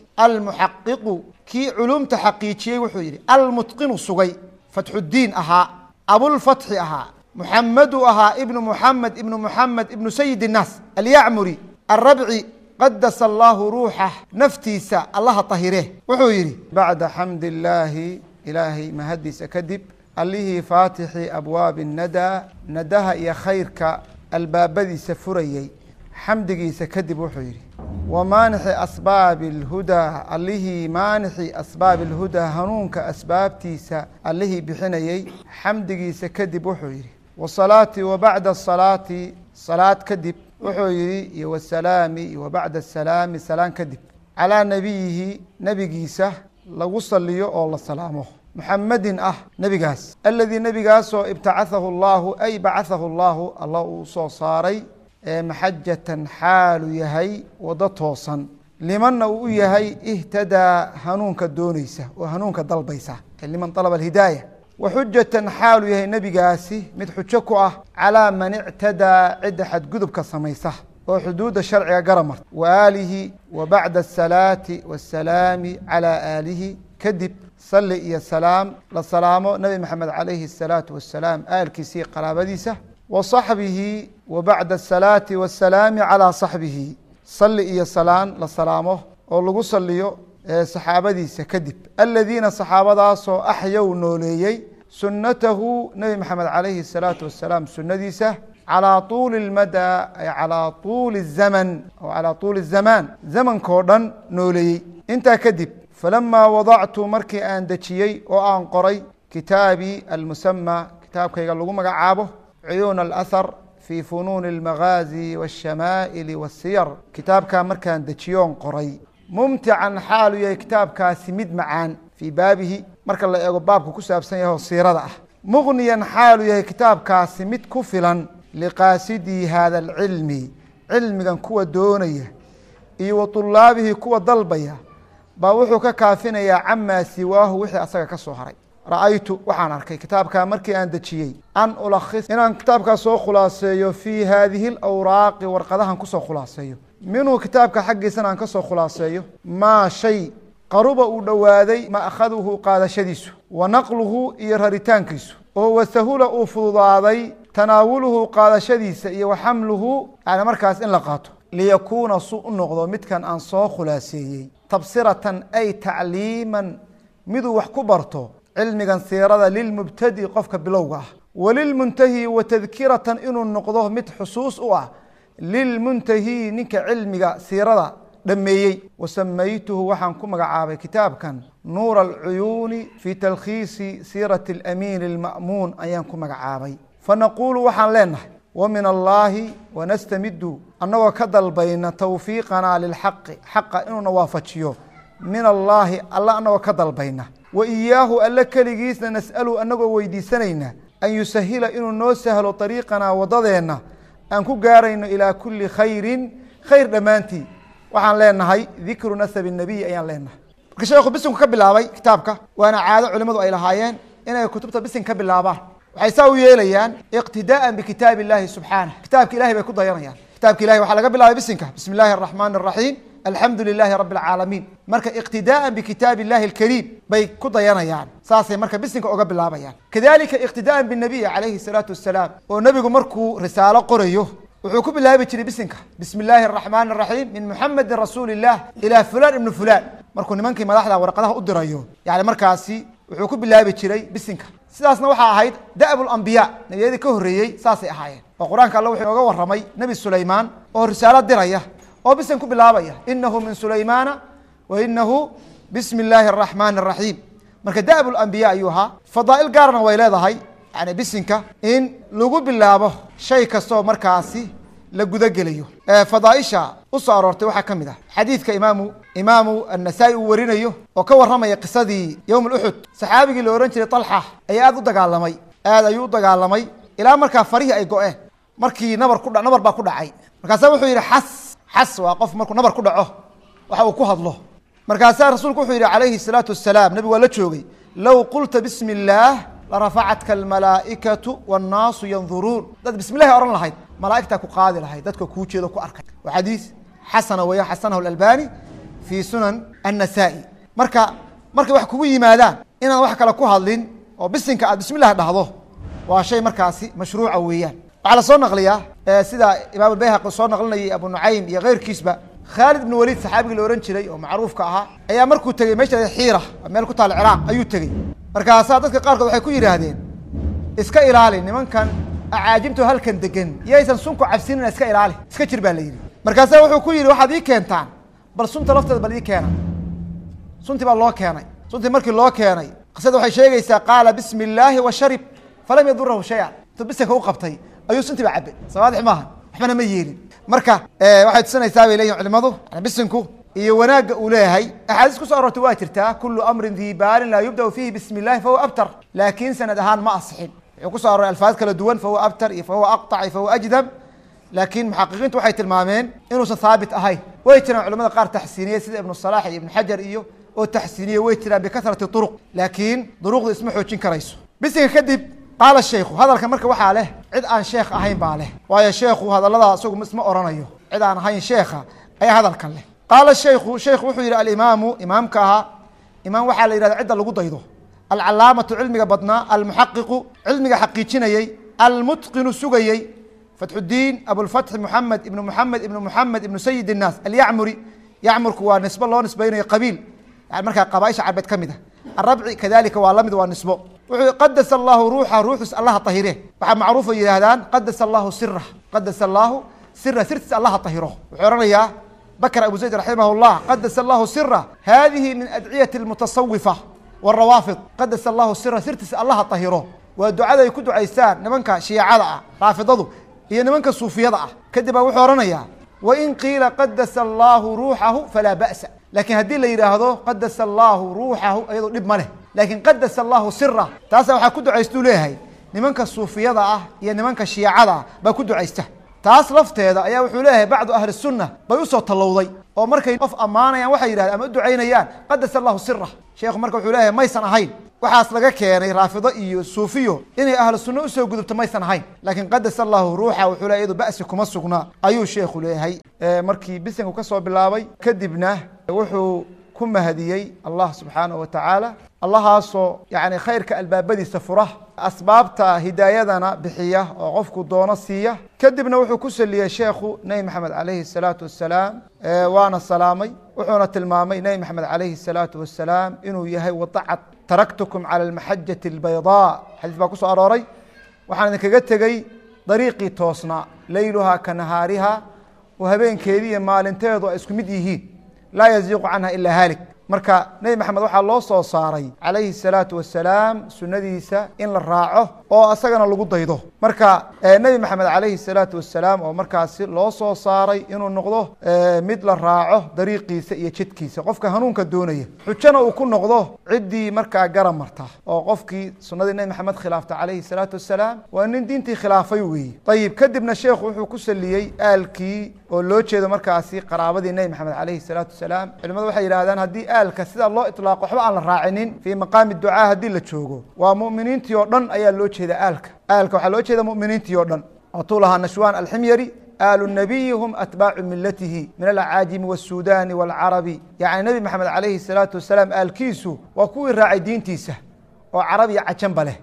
المحقق كي علوم تحقيقي وحيري المتقن الصغي فتح الدين أها أبو الفتح أها محمد أها ابن محمد ابن محمد ابن سيد الناس اليعمري الربعي قدس الله روحه نفتيسا الله طهيره وحيري بعد حمد الله إلهي مهدس كذب اللي فاتح أبواب الندى ندها يا خيرك الباب ذي سفريي حمدك سكذب وحيري ومانح أسباب الهدى اللي مانح أسباب الهدى هنونك أسباب تيسا اللي بحنيي حمدك سكذب وحيري والصلاة وبعد الصلاة صلاة كذب وحيري والسلام وبعد السلام سلام كذب على نبيه نبي جيسة لو صلي الله سلامه محمد أه نبي جاس الذي نبي جاس ابتعثه الله أي بعثه الله الله صاري maxajatan xaalu yahay wado toosan limanna uu u yahay ihtadaa hanuunka doonaysa oo hanuunka dalbaysa liman alaba alhidaaya waxujatan xaalu yahay nebigaasi mid xujo ku ah calaa man ictadaa cidda xadgudubka samaysa oo xuduudda sharciga garamarta wa aalihi wa bacda asalaati waasalaami calaa aalihi kadib salli iyo salaam la salaamo nebi maxamed calayhi asalaatu wassalaam aalkiisii qaraabadiisa wa saxbihi wa bacda asalaati waasalaami calaa saxbihi salli iyo salaan la salaamo oo lagu saliyo saxaabadiisa kadib aladiina saxaabadaasoo axyow nooleeyey sunnatahu nebi maxamed calayhi asalaatu wassalaam sunnadiisa calaa tuuli lmadaa ay calaa tuuli zaman oo calaa tuuli zamaan zamankoo dhan nooleeyey intaa kadib falamaa wadactu markii aan dejiyey oo aan qoray kitaabii almusamaa kitaabkayga lagu magacaabo cuyuuna alahar fi funuuni almagaazi waashamaa'ili waasiyar kitaabkaa markaan dejiyoon qoray mumtican xaalu yahay kitaabkaasi mid macaan fii baabihi marka la eego baabka ku saabsan yahay oo siirada ah muqniyan xaalu yahay kitaabkaasi mid ku filan liqaasidii hada alcilmi cilmigan kuwa doonaya iyo wa tulaabihi kuwa dalbaya baa wuxuu ka kaafinayaa camaa siwaahu wixii asaga ka soo haray ra'aytu waxaan arkay kitaabkaa markii aan dejiyey an ulakhis inaan kitaabkaa soo khulaaseeyo fii haadihi alawraaqi warqadahan kusoo khulaaseeyo minhu kitaabka xaggiisana aan ka soo khulaaseeyo maa shay qaruba uu dhowaaday ma'khaduhu qaadashadiisu wa naqluhu iyo raritaankiisu oo wasahula uu fududaaday tanaawuluhu qaadashadiisa iyo wa xamluhu yani markaas in la qaato liyakuuna su u noqdo midkan aan soo khulaaseeyey tabsiratan ay tacliiman miduu wax ku barto cilmigan siirada lilmubtadi qofka bilowga ah walilmuntahi wa tadkiratan inuu noqdo mid xusuus u ah lilmuntahi ninka cilmiga siirada dhameeyey wasamaytuhu waxaan ku magacaabay kitaabkan nuura alcuyuuni fii talkhiisi siirati alamiin alma'muun ayaan ku magacaabay fanaquulu waxaan leenahay wa min allaahi wanastamidu annagoo ka dalbayna tawfiiqanaa lilxaqi xaqa inuuna waafajiyo min allaahi alla annagoo ka dalbayna wa iyaahu alle keligiisna nas'alu annagoo weydiisanayna an yusahila inuu noo sahlo ariiqanaa waddadeenna aan ku gaarayno ilaa kuli khayrin khayr dhammaantii waxaan leenahay dikru nasabi nabiy ayaan leenahay marka sheekhu bisinku ka bilaabay kitaabka waana caado culimadu ay lahaayeen inay kutubta bisin ka bilaabaan waxay saa u yeelayaan iqtidaa'an bikitaabi illaahi subxaanah kitaabka ilahay bay ku dayanayaan kitaabka ilahay waxaa laga bilaabay bisinka bismi illaahi araxmaani araxiim alxamdu lilaahi rabi alcaalamiin marka iqtidaa'an bikitaabi illahi alkariim bay ku dayanayaan saasay marka bisinka oga bilaabayaan kadalika iqtidaa'an binabiy calayhi salaatu wassalaam oo nebigu markuu risaalo qorayo wuxuu ku bilaabi jiray bisinka bismi illaahi araxmaani araxiim min muxamedin rasuuli illah ilaa fulaan ibni fulaan markuu nimankii madaxda warqadaha u dirayo yani markaasi wuxuu ku bilaabi jiray bisinka sidaasna waxaa ahayd da'bu lambiyaa nebiyadii ka horreeyey saasay ahaayeen oo qur-aanka alla wuxuu inooga warramay nebi sulaymaan oo risaalo diraya oo bisin ku bilaabaya inahu min sulaymaana wa inahu bismi illaahi araxmaani araxiim marka da'bu lambiya ayuu ahaa fadaa'il gaarna way leedahay yani bisinka in lagu bilaabo shay kastoo markaasi la gudagelayo fadaaisha usoo aroortay waxaa ka mid ah xadiidka imaamu imaamu annasaa-i uu warinayo oo ka warramaya qisadii yowm uxud saxaabigii la ohan jiray talxa ayaa aada u dagaalamay aad ayuu u dagaalamay ilaa markaa farihii ay go-een markii nabar ku nabar baa ku dhacay markaasaa wuxuu yidhi xas xas waa qof markuu nabar ku dhaco waxa uu ku hadlo markaasaa rasuulku wuxuu yidhi calayhi salaatu wassalaam nebigu waa la joogay low qulta bismi illaah larafacadka almalaa'ikatu wannaasu yanduruun dad bismi llahi ohan lahayd malaa'igtaa ku qaadi lahayd dadka kuu jeedo ku arkay waa xadiis xasana weya xasanahu alalbani fii sunan annasaa'i marka markay wax kugu yimaadaan inaan wax kale ku hadlin oo bisinka aad bismi llah dhahdo waa shay markaasi mashruuca weeyaan waxaa la soo naqliyaa sida imaam albayhaqi soo naqlinayay abu nucaym iyo keyrkiisba khaalid ibn waliid saxaabigii la ohan jiray oo macruufka ahaa ayaa markuu tegey meesha xiira meel ku taal ciraaq ayuu tegey markaasaa dadka qaarkood waxay ku yidhaahdeen iska ilaali nimankan acaajibto halkan degan yaysan sunku cabsinina iska ilaali iska jir baa la yidhi markaasaa wuxuu ku yidhi waxaad ii keentaan bal sunta lafteeda bal ii keena suntii baa loo keenay suntii markii loo keenay qisada waxay sheegaysaa qaala bismi illaahi wa sharib falam yadurahu shay-an intuu bisinka u qabtay ayuu suntii baa cabay sawaadix maaha waxbana ma yeelin marka waxay tusinaysaa bay leeyihin culimadu bisinku iyo wanaagga uu leeyahay axaadiis kusoo aroortay waa jirtaa kulu amrin dii baalin laa yubdau fiihi bismi illahi fahuwa abtar laakiin sanad ahaan ma asixin wuxuu kusoo aroray alfaad kala duwan fahuwa abtar iyo fahuwa aqطac iyo fahuwa ajdam laakiin muxaqiqiintu waxay tilmaameen inuusan haabit ahayn. way jiraan culamada qaar taxsiiniyey sida ibnu salaax iyo ibnu xajar iyo oo taxsiiniyey way jiraan bikasrati turuq, laakiin duruqdu isma xoojin karayso. bisinka kadib qaala sheekhu, hadalka marka waxaa leh cid aan sheekh ahayn baa leh, waayo sheekhu hadallada isagu isma oranayo, cid aan ahayn sheekha ayaa hadalkan leh. qaala sheekhu, sheekhu wuxuu yidhi alimaamu, imaamka ahaa, imaam waxaa la yidhahda cidda lagu daydo, alcalaamatu cilmiga badnaa, almuxaqiqu cilmiga xaqiijinayey, almutqinu sugayey, fatxudiin abulfatxi muxamed ibnu muxamed ibnu muxamed ibnu sayid innaas alyacmuri. yacmurku waa nisbo loo nisbaynayo qabiil, yani markaa qabaaisha carbeed ka mid ah. arabci kadalika waa lamid, waa nisbo. wuxuu qadasa allahu ruuxa, ruuxus allaha tahire. waxaa macruufa yidhaahdaan qadasa allahu sirah, qadasa allahu sira, sirtiis allaha tahiro. wuxuu oranayaa bakr abu zayd raximah llah, qadasa allahu sira hadihi min adciyati almutasawifa warawaafid. qadasa allahu sira, sirtiis allaha tahiro waa ducada ay ku ducaystaan nimanka shiicada ah, raafidadu iyo nimanka suufiyada ah. kadib baa wuxuu oranayaa wain qiila qadasa allahu ruuxahu falaa ba'sa, laakiin haddii la yidhaahdo qadasa allahu ruuxahu iyadoo dhib ma leh, laakiin qadasa allahu sira taasa waxaa ku ducaystuu leeyahay nimanka suufiyada ah iyo nimanka shiicada ah baa ku ducaysta. taas lafteeda ayaa wuxuu leeyahay bacdu ahli sunna bay usoo tallowday oo markay qof ammaanayaan waxay yidhahdeen ama u ducaynayaan qadasa allahu sira. sheekhu marka wuxuu leeyahay maysan ahayn, waxaas laga keenay raafido iyo suufiyo inay ahlu sunno usoo gudubto maysan ahayn, laakiin qadasa allahu ruuxa wuxuu leeyahay iyadu ba'si kuma sugna ayuu sheekhu leeyahay. markii bisanku ka soo bilaabay kadibna wuxuu ku mahadiyey allah subxaanahu watacaala, allahaasoo yani khayrka albaabadiisa fura, asbaabta hidaayadana bixiya oo qofku doono siiya. kadibna wuxuu ku saliyey sheekhu nebi maxamed calayhi الsalaatu wasalaam, waana salaamay. wuxuuna tilmaamay nebi maxamed calayhi الsalaatu wasalaam inuu yahay wadacad taraktukum cala almaxajati albaydaa, xadiis baa ku soo arooray. waxaan idinkaga tegey dariiqii toosnaa, leyluhaa ka nahaariha, oo habeenkeedii iyo maalinteedu ay isku mid yihiin, laa yaziiqu canha ilaa haalik. marka nebi maxamed waxaa loo soo saaray calayhi الsalaatu wasalaam sunadiisa in la raaco oo asagana lagu daydo. marka nebi maxamed calayhi الsalaatu wasalaam oo markaasi loo soo saaray inuu noqdo mid la raaco dariiqiisa iyo jidkiisa, qofka hanuunka doonaya, xujana uu ku noqdo ciddii markaa gara marta. oo qofkii sunadii nebi maxamed khilaafta calayhi الsalaatu wasalaam waa nin diintii khilaafay weeye. ayib kadibna sheekhu wuxuu ku saliyey aalkii oo loo jeedo markaasi qaraabadii nebi maxamed calayhi الsalaatu wasalaam. culimadu waxay yidhahdaan haddii aalka sida loo iطlaaqo waxba aan la raacinin fii maqaami ducaa haddii la joogo, waa mu'miniintii oo dhan ayaa loo jeeda aalka. aalka waxaa loo jeeda mu'miniintii oo dhan. watuu lahaa nashwaan alximyari aalu nabiyi hum atbaacu milatihi min alcaajimi wاsuudani wاlcarabi. yani nebi maxamed calayhi الsalaatu wasalaam aalkiisu waa kuwii raacay diintiisa oo carab iyo cajanba leh.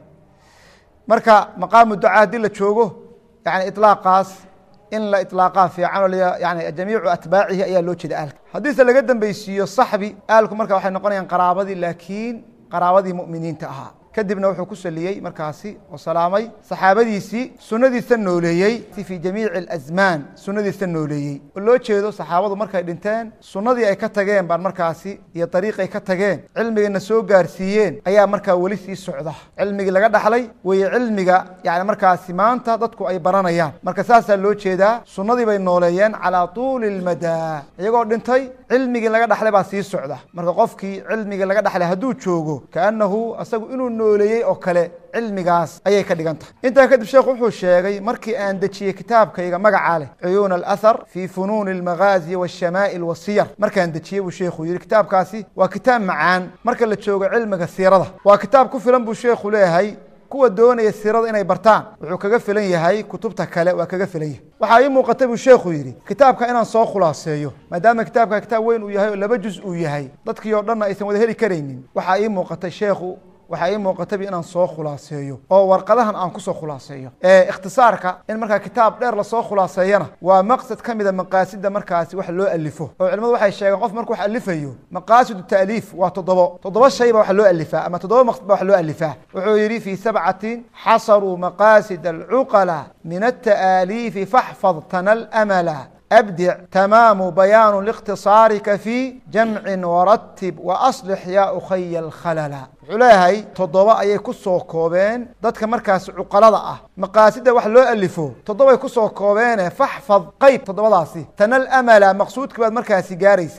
marka maqaamu ducaa haddii la joogo, yani iطlaaqaas in la iطlaaqaa fiican oo yani jamiicu atbaacihi ayaa loo jeeda aalka. haddiise laga dambeysiiyo saxbi, aalku marka waxay noqonayaan qaraabadii, laakiin qaraabadii mu'miniinta ahaa. kadibna wuxuu ku saliyey markaasi oo salaamay saxaabadiisii, sunadiisa nooleeyey fii jamiici اlasmaan, sunadiisa nooleeyey oo loo jeedo saxaabadu markay dhinteen sunadii ay ka tageen baan markaasi iyo dariiqay ka tageen, cilmigana soo gaarsiiyeen ayaa markaa weli sii socda. cilmigii laga dhaxlay weye cilmiga yani markaasi maanta dadku ay baranayaan. marka saasaa loo jeedaa, sunadii bay nooleeyeen calaa tuuli اlmadaa, iyagoo dhintay cilmigii laga dhaxlay baa sii socda. marka qofkii cilmigii laga dhaxlay hadduu joogo, kaanahu asagu inuu nooleeyey oo kale cilmigaas ayay ka dhigan tahay. intaa kadib sheekhu wuxuu sheegay markii aan dejiyey kitaabkayga magacaa leh cuyuun alahar fii funuuni almagaazi waashamaa'il wasiyar, markaan dejiyey buu sheekhu yihi kitaabkaasi waa kitaab macaan marka la joogo cilmiga siirada. waa kitaab ku filan buu sheekhu leeyahay kuwa doonaya siirada inay bartaan, wuxuu kaga filan yahay kutubta kale, waa kaga filan yahay. waxaa ii muuqata buu sheekhu yidhi kitaabka inaan soo khulaaseeyo, maadaama kitaabka kitaab weyn uu yahay oo laba juz uu yahay, dadkii oo dhanna aysan wada heli karaynin. waxaa ii muuqatay sheekhu waxaa ii muuqatabi inaan soo khulaaseeyo oo warqadahan aan kusoo khulaaseeyo. ikhtisaarka in markaa kitaab dheer lasoo khulaaseeyana waa maqsad ka mida maqaasida markaasi wax loo alifo. oo culimadu waxay sheegeen qof markuu wax alifayo maqaasidu taaliif waa toddobo toddoba shay ba wax loo alifaa, ama toddoba maqsad ba wax loo alifaa. wuxuu yidhi fii sabcatin xasaruu maqaasid alcuqala min alta'aaliifi faxfad tanal amala أبدع تمام بيان لاختصارك في جمع ورتب وأصلح يا أخي الخلل. علاهي تضوى أي كسو كوبين ضدك مركز عقلة مقاصد wax loo alifo toddoba ku soo koobeen faxfad qayb todobadaasi tanal amala maqsuudka baad markaasi gaaraysaa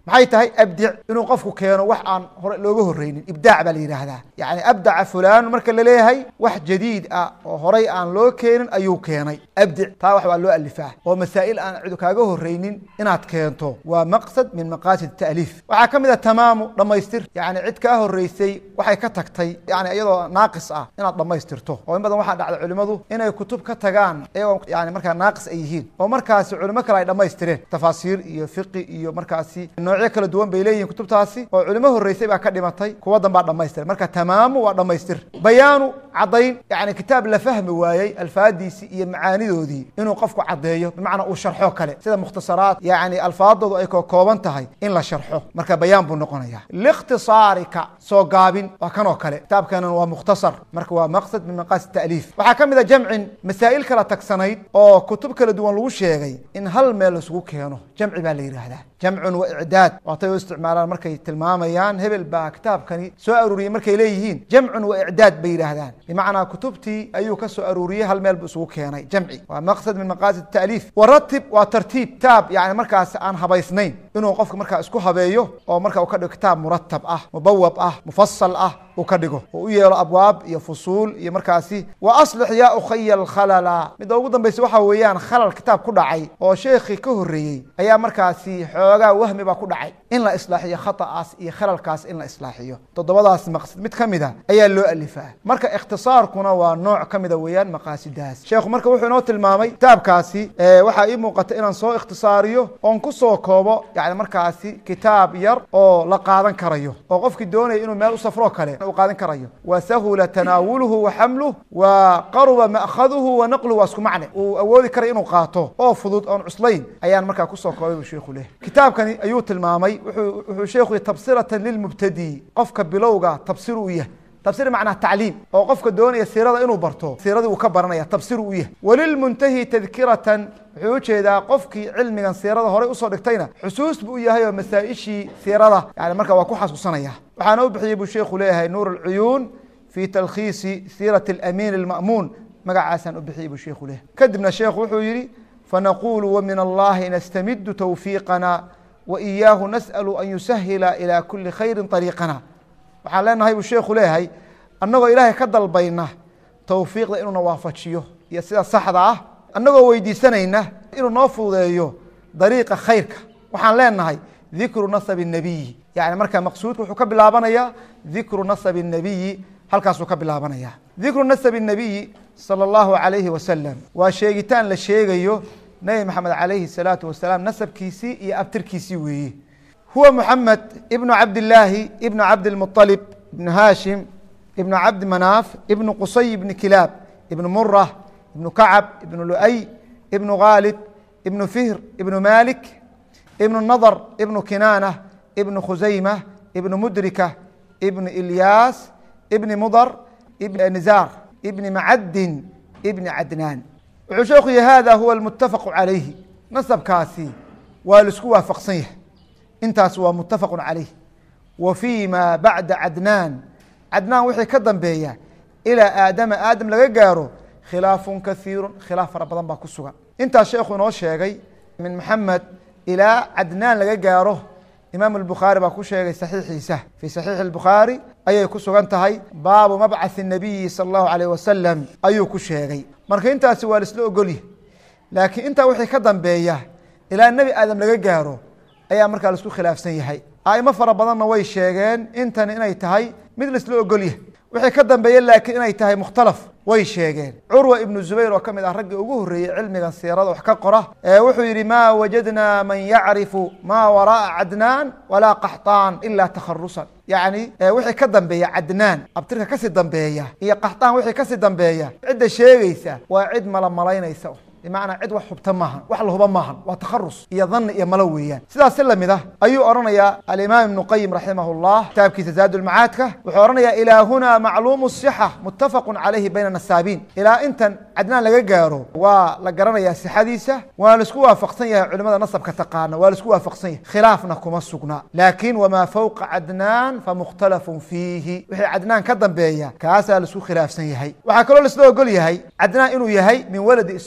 maxay tahay abdic inuu qofku keeno wax aan hore looga horreynin ibdaac baa la yidhaahdaa yani abdaca fulaan marka la leeyahay wax jadiid ah oo horay aan loo keenin ayuu keenay abdic taa wax waa loo alifaa oo masaa'il aan cid kaaga horreynin inaad keento waa maqsad min maqaasid ta'liif waxaa ka mid a tamaamu dhammaystir yani cid kaa horreysay waxay ka tagtay yani iyadoo naaqis ah inaad dhammaystirto oo in badan waxaa dhacda culimmadu inay kutub ka tagaan iyagoo yani markaa naaqis ay yihiin oo markaasi culimo kale ay dhammaystireen tafaasiir iyo fiqi iyo markaasi noocyo kala duwan bay leeyihin kutubtaasi oo culimo horreysay baa ka dhimatay kuwa dan baa dhammaystiray marka tamaamu waa dhammaystir bayaanu caddayn yani kitaab la fahmi waayey alfaadiisii iyo macaanidoodii inuu qofku caddeeyo bimacnaa uu sharxo kale sida mukhtasaraad yani alfaadoodu ay ka kooban tahay in la sharxo marka bayaan buu noqonaya liikhtisaarika soo gaabin waa kan oo kale kitaabkanan waa mukhtasar marka waa maqsad min maqaasid ta'liif waxaa ka mid a jamcin masaa'il kala tagsanayd oo kutub kala duwan lagu sheegay in hal meel isugu keeno jamci baa la yidhaahdaa jamcun wa icdaad waatay u isticmaalaan markay tilmaamayaan hebel baa kitaabkani soo aruuriyey markay leeyihiin jamcun wa icdaad bay yidhaahdaan bimacnaa kutubtii ayuu ka soo aruuriyey hal meel buu isugu keenay jamci waa maqsad min maqaasid ta'liif waratib waa tartiib kitaab yani markaas aan habaysnayn inuu qofka markaa isku habeeyo oo marka uu ka dhigo kitaab muratab ah mubawab ah mufasal ah uu ka dhigo oo u yeelo abwaab iyo fusuul iyo markaasi wa aslix yaa ukhaya alkhalala midda ugu dambaysa waxaa weeyaan khalal kitaab ku dhacay oo sheekhii ka horreeyey ayaa markaasi xoogaa wahmi baa ku dhacay in la islaaxiyo khata'aas iyo khalalkaas in la islaaxiyo toddobadaas maqsad mid ka mid a ayaa loo alifaa marka ikhtisaarkuna waa nooc ka mida weeyaan maqaasidaas sheekhu marka wuxuu inoo tilmaamay kitaabkaasi waxaa ii muuqata inaan soo ikhtisaariyo oon ku soo koobo yani markaasi kitaab yar oo la qaadan karayo oo qofkii doonaya inuu meel u safroo kale u qaadan karayo wa sahula tanaawuluhu wa xamluh wa qaruba ma'khaduhu wa naqluhu waa isku macne uu awoodi karay inuu qaato oo fudud oon cuslayn ayaan markaa kusoo koobay buu sheekhu leh kitaabkani ayuu tilmaamay wuxuu wuxuu sheekhu tabsiratan lilmubtadi qofka bilowga tabsir u yahay tabsir macnaa tacliim oo qofka doonaya siirada inuu barto siiradii uu ka baranaya tabsir u yahay walilmuntahi tadkiratan wuxuu ujeedaa qofkii cilmigan siirada horey usoo dhigtayna xusuus buu u yahay oo masaa-ishii siirada yani marka waa ku xasuusanaya waxaana u bixiyey buu sheekhu leeyahay nuur alcuyuun fi talkhiisi siirati alamiin alma'muun magacaasaan u bixiyey buu sheekhu leeyahay kadibna sheekhu wuxuu yihi fanaqulu wa min allahi nastamidu tawfiiqana wa iyaahu nas'alu an yusahila ilaa kuli khayrin ariiqana waxaan leenahay buu sheekhu leeyahay annagoo ilaahay ka dalbayna tawfiiqda inuuna waafajiyo iyo sida saxda ah annagoo weydiisanayna inuu noo fududeeyo dariiqa khayrka waxaan leenahay dikru nasabi الnabiyi yani markaa maqsuudka wuxuu ka bilaabanayaa dikru nasabi الnabiyi halkaasuu ka bilaabanaya dikru nasabi الnabiyi salى اllahu alayhi wasalam waa sheegitaan la sheegayo nebi maxamed alayhi الsalaatu wasalaam nasabkiisii iyo abtirkiisii weeye huwa mحamed ibn cabdillaahi ibn cabdilmuطalib ibn haashim ibn cabdi manaaf ibn qusay ibn kilaab ibn murah ibn kacab ibn lu'ay ibn gaalib ibn fihr ibn malik ibn nadr ibn kinaanة ibn khusayma ibn mudrika ibn ilyaas ibn mudr ibn nizar ibn macadin ibn cadnaan wuxuu sheekhu yihi hada huwa almutafaqu calayhi nasabkaasi waa laisku waafaqsan yahay intaas waa mutafaqu calayh wa fii ma bacda cadnaan cadnaan wixii ka dambeeya ilaa aadama aadam laga gaaro khilaafun kaiiru khilaaf fara badan baa ku sugan intaas sheekhu inoo sheegay min maxamed ilaa cadnaan laga gaaro imaam albukhaari baa ku sheegay saxiixiisa fii saxiixi albukhaari ayay ku sugan tahay baabu mabcathi nabiyi sala allahu alayh wasalam ayuu ku sheegay marka intaasi waa laisla ogolyahy laakiin intaa wixii ka dambeeya ilaa nebi aadam laga gaaro ayaa markaa laisku khilaafsan yahay aimo fara badanna way sheegeen intani inay tahay mid laisla ogolyahay wixii ka dambeeye laakiin inay tahay mukhtalaf way sheegeen curwa ibnu zubayr oo ka mid ah raggii ugu horreeyey cilmigan siirada wax ka qora ee wuxuu yihi ma wajadna man yacrifu ma wara'a cadnaan walaa qaxطaan ila takharusan yani wixii ka dambeeya cadnaan abtirka kasii dambeeya iyo qaxطaan wixii kasii dambeeya cidda sheegaysa waa cid malamalaynaysa bimacnaa cid wax hubta maahan wax la huba maahan waa takharus iyo dhanni iyo malo weeyaan sidaas si lamid ah ayuu odhanayaa alimaam ibnu qayim raximah llah kitaabkiisa zaad ulmacaadka wuxuu odhanayaa ilaa huna macluumu sixa mutafaqu calayhi bayna nasaabiin ilaa intan cadnaan laga gaaro waa la garanayaa sixadiisa waana laisku waafaqsan yahay culimada nasabka taqaana waa laisku waafaqsan yahay khilaafna kuma sugna laakin wamaa fawqa cadnaan famukhtalafun fiihi wixii cadnaan ka dambeeya kaasaa laisku khilaafsan yahay waxaa kaloo laisla ogol yahay cadnaan inuu yahay min waladi ismaaciil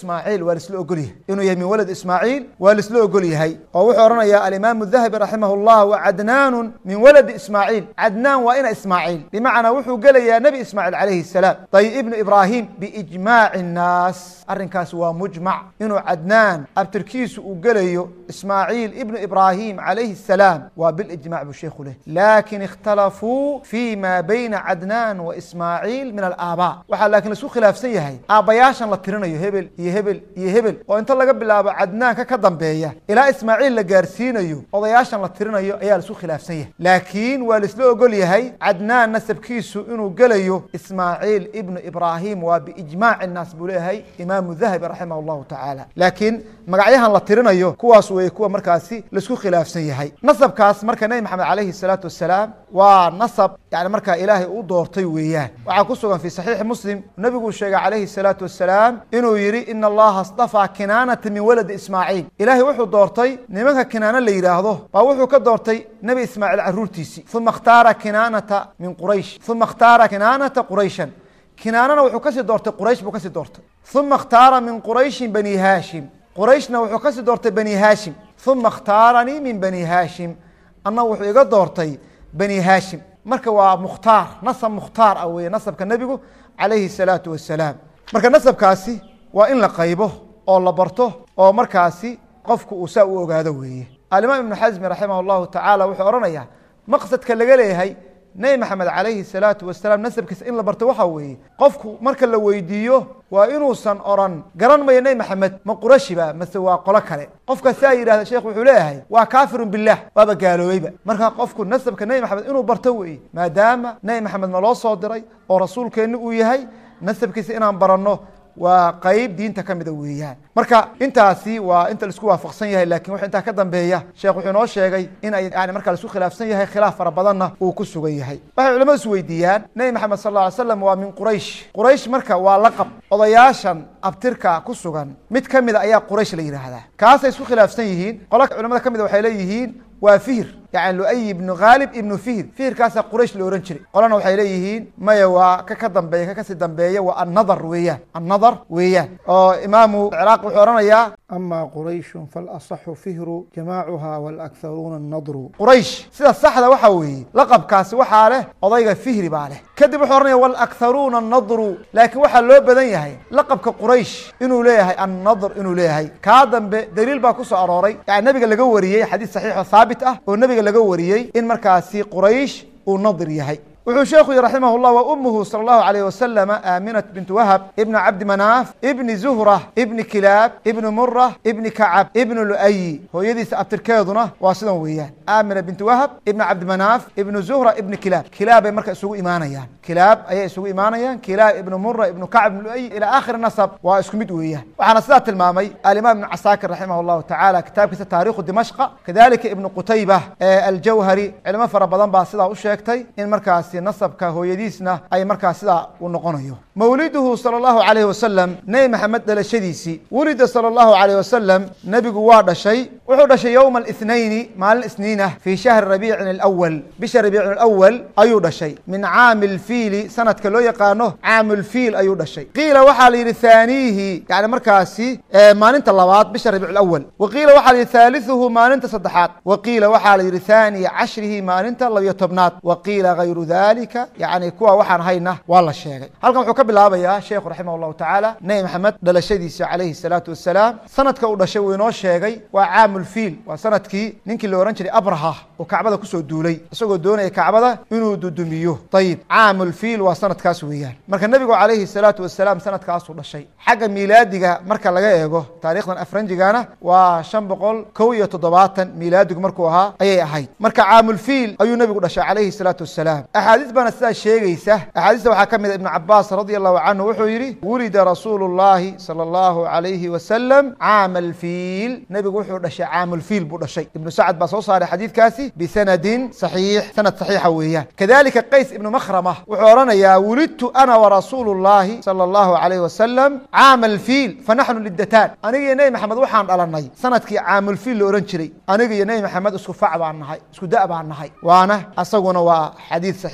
waa lisla ogol yahay inuu yahay min walad ismaaciil waa lisla ogol yahay oo wuxuu oranayaa al-imaam الذahabi raximahullah wa cadnaan min walad ismaaciil cadnaan waa ina ismaaciil bimacnaa wuxuu gelayaa nebi ismaaciil calayhi الsalaam ayb ibnu ibraahim biijmaaci الnaas arrinkaas waa mujmac inuu cadnaan abtirkiisu uu gelayo ismaaciil ibnu ibraahim calayhi الsalaam waa bilijmac buu sheekhu leh laakin ikhtalafuu fi ma bayna cadnaan wa ismaaciil min alaabaa waxaa laakiin laisku khilaafsan yahay aabbayaashan la tirinayo hebel iyo hebel iyo hebel oo inta laga bilaabo cadnaanka ka dambeeya ilaa ismaaciil la gaarsiinayo odayaashan la tirinayo ayaa laisku khilaafsan yahay laakiin waa laisla ogol yahay cadnaan nasabkiisu inuu gelayo ismaaciil ibnu ibraahim waa biijmaaci الnaas buu leeyahay imaamu dahabi raximah اllahu tacaala laakiin magacyahan la tirinayo kuwaas weeye kuwa markaasi laisku khilaafsan yahay nasabkaas marka nebi maxamed calayhi الsalaatu wasalaam waa nasab yani markaa ilaahay u doortay weeyaan waxaa ku sugan fi saxiixi muslim nebiguu sheegay calayhi الsalaatu wasalaam inuu yihi ina allaha اsطafaa kinaanata min waladi ismaaciil ilaahay wuxuu doortay nimanka kinaana la yidhaahdo baa wuxuu ka doortay nebi ismaaciil caruurtiisii uma اkhtaara kinaanata min quraysh uma اkhtaara kinaanata qurayshan kinaanana wuxuu kasii doortay quraysh buu kasii doortay uma اkhtaara min qurayshin bani haashim qurayshna wuxuu kasii doortay bani haashim uma اkhtaaranii min bani haashim anna wuxuu iga doortay bani haashim marka waa mukhtaar nasab mukhtaar ah weeye nasabka nebigu calayhi الsalaatu wasalaam marka nasabkaasi waa in la qaybo oo la barto oo markaasi qofku uu saa u ogaado weeye alimaam ibnu xasmi raximah اllahu tacaala wuxuu odhanayaa maqsadka laga leeyahay nebi maxamed calayhi الsalaatu wasalaam nasabkiisa in la barto waxaa weeye qofku marka la weydiiyo waa inuusan oran garan mayo nebi maxamed ma qurashiba mase waa qolo kale qofka saa yidhahda sheekh wuxuu leeyahay waa kaafirun bilah waaba gaaloobayba marka qofku nasabka nebi maxamed inuu barto weeye maadaama nebi maxamed na loo soo diray oo rasuulkeenni uu yahay nasabkiisa inaan baranno waa qayb diinta ka mida weeyaan marka intaasi waa inta laisku waafaqsan yahay lakin wax intaa ka dambeeya sheekh wuxuu inoo sheegay in ay yani markaa laisku khilaafsan yahay khilaaf fara badanna uu ku sugan yahay waxay culamadu is weydiiyaan nebi maxamed sal lla alay slam waa min quraysh quraysh marka waa laqab odayaashan abtirka ku sugan mid ka mida ayaa quraysh la yidhaahdaa kaasay isku khilaafsan yihiin qola culamada ka mida waxay leeyihiin waa fihir yani luay ibnu khaalib ibnu fihir fihirkaasaa quraysh la ohan jiray qolana waxay leeyihiin maya waa ka ka dambeeya ka kasii dambeeya waa annadar weeyaan annadar weeyaan oo imaamu ciraaq wuxuu ohanayaa ama qurayshun faalasaxu fihru jamaacuha waalakharuuna annadru quraysh sida saxda waxaa weeye laqabkaasi waxaa leh odayga fihri baa leh kadib wuxuu ohanaya waalakharuuna annadru laakiin waxaa loo badan yahay laqabka quraysh inuu leeyahay annadr inuu leeyahay kaa dambe daliil baa ku soo arooray yani nabiga laga wariyey xadiis saxiixo haabit ah oo nabiga laga wariyey in markaasi quraysh uu nadir yahay wuxuu sheekhu yihi raximah اllah wa umuhu salى اllahu alayh wasalam aaminat bint wahab ibna cabdi manaaf ibni zuhra ibni kilaab ibni mura ibni kacab ibni luayi hooyadiisa abtirkeeduna waa sidan weeyaan aamina binti wahab ibna cabdi manaaf ibni zuhra ibni kilaab kilaabay marka isugu imaanayaan kilaab ayay isugu imaanayaan kilaab ibni mura ibni kacab ibni luayi ila akhiri nasab waa isku mid weeyaan waxaana sidaa tilmaamay alimaam ibn casaakir raximah اllahu tacala kitaabkiisa taarikhu dimashqa kadalika ibnu qutayba aljawhari cilmo fara badan baa sidaa u sheegtay in markaas nasabka hooyadiisna ay markaa sidaa u noqonayo mawliduhu salى اllahu alayh wasalam nebi maxamed dhalashadiisii wulida salى اllahu alayh wasalam nebigu waa dhashay wuxuu dhashay yowma اlithnayni maalin isniinah fii shahri rabiicin alawal bisha rabiicin alawal ayuu dhashay min caami lfiili sanadka loo yaqaano caamu lfiil ayuu dhashay qiila waxaa la yidhi haaniihi yani markaasi maalinta labaad bisha rabiic alawal wa qiila waxaa la yidhi haaliثuhu maalinta saddexaad wa qiila waxaa la yidhi haaniya cashrihi maalinta labiyo tobnaad wa qiila gayru dalika yani kuwa waxaan hayna waa la sheegay halkan wuxuu ka bilaabayaa sheekhu raximah اllahu tacaala nebi maxamed dhalashadiisa calayhi الsalaatu wasalaam sanadka uu dhashay wuu inoo sheegay waa caamulfiil waa sanadkii ninkii la ohan jiray abraha oo kacbada kusoo duulay isagoo doonaya kacbada inuu dudumiyo ayib caamulfiil waa sanadkaas weeyaan marka nebigu calayhi الsalaatu wasalaam sanadkaasuu dhashay xagga miilaadiga marka laga eego taarikhdan afranjigana waa shan boqol kow iyo toddobaatan miilaadigu markuu ahaa ayay ahayd marka caamulfiil ayuu nebigu dhashay calayhi الsalaatu wasalaam axaadiis baana sidaa sheegaysa axaadiista waxaa ka mid a ibnu cabaas radi allahu canhu wuxuu yihi wulida rasuulu اllahi salى اllahu alayhi wasalam caama alfiil nebigu wuxuu dhashay caamulfiil buu dhashay ibnu sacad baa soo saaray xadiidkaasi bisanadin saxiix sanad saxiixa weeyaan kadalika qays ibnu makhrama wuxuu odhanayaa wulidtu ana warasuulu اllahi salى اllahu alayh wasalam caama alfiil fanaxnu lidatan aniga iyo nebi maxamed waxaan dhalanay sanadkii caamulfiil la ohan jiray aniga iyo nebi maxamed isku fac baan nahay isku da baan nahay waana asaguna waa xadiid saxiix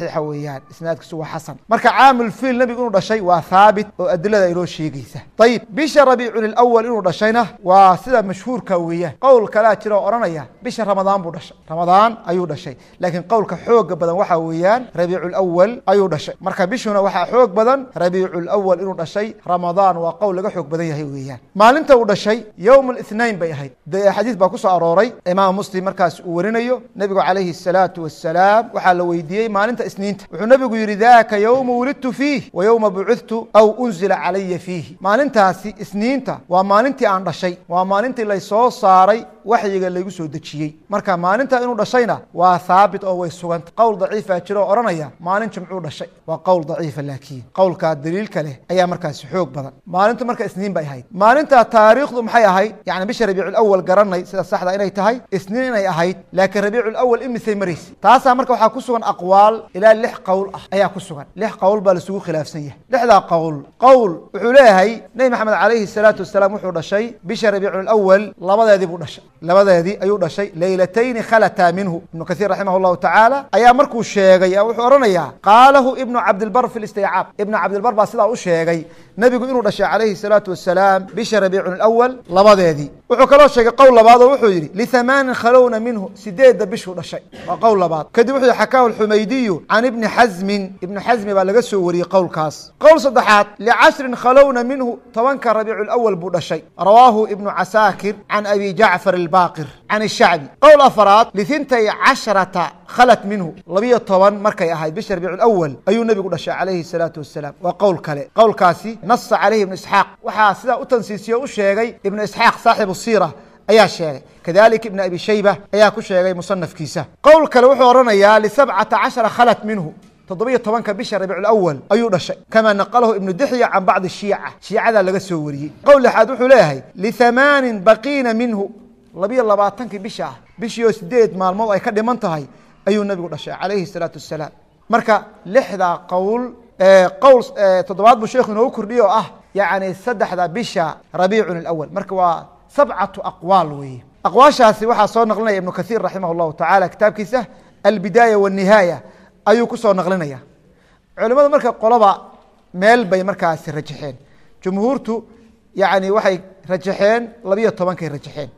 saxiixa weeyaan isnaadkiisu waa xasan marka caamul fiil nabigu inuu dhashay waa haabit oo adilada inoo sheegaysa ayib bisha rabiicul awal inuu dhashayna waa sida mashhuurka weeyaan qowl kalaa jira oo oranaya bisha ramadaan buu dhashay ramadaan ayuu dhashay laakiin qowlka xooga badan waxa weeyaan rabiicul awal ayuu dhashay marka bishuna waxa xoog badan rabiicul awal inuu dhashay ramadaan waa qowl laga xoog badan yahay weeyaan maalinta uu dhashay yawmul ithnain bay ahayd xadiis baa ku soo arooray imaam muslim markaas uu warinayo nabigu calayhi salaatu wassalaam waxaa la weydiiyey maalinta isniinta wuxuu nabigu yidhi daaka yawma wulidtu fiih wa yawma bucithtu aw unzila calaya fiihi maalintaasi isniinta waa maalintii aan dhashay waa maalintii laysoo saaray waxyiga laygu soo dejiyey marka maalinta inuu dhashayna waa haabit oo way suganta qowl daciifa jiro oo oranaya maalin jumcuu dhashay waa qowl daciifa laakiin qowlka daliilka leh ayaa markaasi xoog badan maalintu marka isniin bay ahayd maalinta taariikhdu maxay ahayd yani bisha rabiicul awal garanay sida saxda inay tahay isniin inay ahayd laakiin rabiicul awal imisay maraysi taasaa marka waxaa ku sugan aqwaal ilaa lix qowl ah ayaa ku sugan lix qowl baa lasugu khilaafsan yahay lixdaa qowl qowl wuxuu leeyahay nebi maxamed calayhi salaatu wasalaam wuxuu dhashay bisha rabiicul awal labadeedii buu dhashay labadeedii ayuu dhashay laylatayni khalataa minhu ibnu kathiir raximah llahu tacaala ayaa markuu sheegay wuxuu odhanayaa qaalahu ibnu cabdilbar fi listiicaab ibnu cabdilbar baa sidaa u sheegay nebigu inuu dhashay calayhi salaatu wasalaam bisha rabiicul awal labadeedii wuxuu kaloo sheegay qowl labaad oo wuxuu yidhi lihamaanin khalowna minhu sideedda bishuu dhashay waa qowl labaad kadib wuxuu yihi xakaahu alxumaydiyu can ibni xasmin ibni xasmi baa laga soo wariyey qowlkaas qowl saddexaad licashrin khalowna minhu tobanka rabiicul awal buu dhashay rawaahu ibnu casaakir can abi jacfar albaqir can ishacbi qowl afaraad lihintay casharata khalat minhu labiyo toban markay ahayd bisha rabiicul awal ayuu nebigu dhashay calayhi salaatu wasalaam waa qowl kale qowlkaasi nasa caleyhi ibnu isxaaq waxaa sidaa u tansiisiye u sheegay ibnu isxaaq saaxibu siira ayaa sheegay kadalika ibn abi shayba ayaa ku sheegay musanafkiisa qowl kale wuxuu oranayaa lisabcata cashara khalat minhu toddobiyo tobanka bisha rabiicul awal ayuu dhashay kamaa naqalahu ibnu dixya can bacdi shiica shiicadaa laga soo wariyey qowl lixaad wuxuu leeyahay lihamaanin baqiina minhu labiyo labaatankii bisha ah bishii oo sideed maalmood ay ka dhiman tahay ayuu nabigu dhashay calayhi salaatu wasalaam marka lixdaa qowl qowl toddobaad buu sheekhu inoogu kordhiye oo ah yacni saddexda bisha rabiicun awal marka waa sabcatu aqwaal weeye aqwaashaasi waxaa soo naqlinaya ibnu kathiir raximah llahu tacaala kitaabkiisa albidaaya wanihaaya ayuu ku soo naqlinaya culimadu marka qoloba meel bay markaasi rajaxeen jumhuurtu yani waxay rajaxeen labiyo tobankay rajaxeen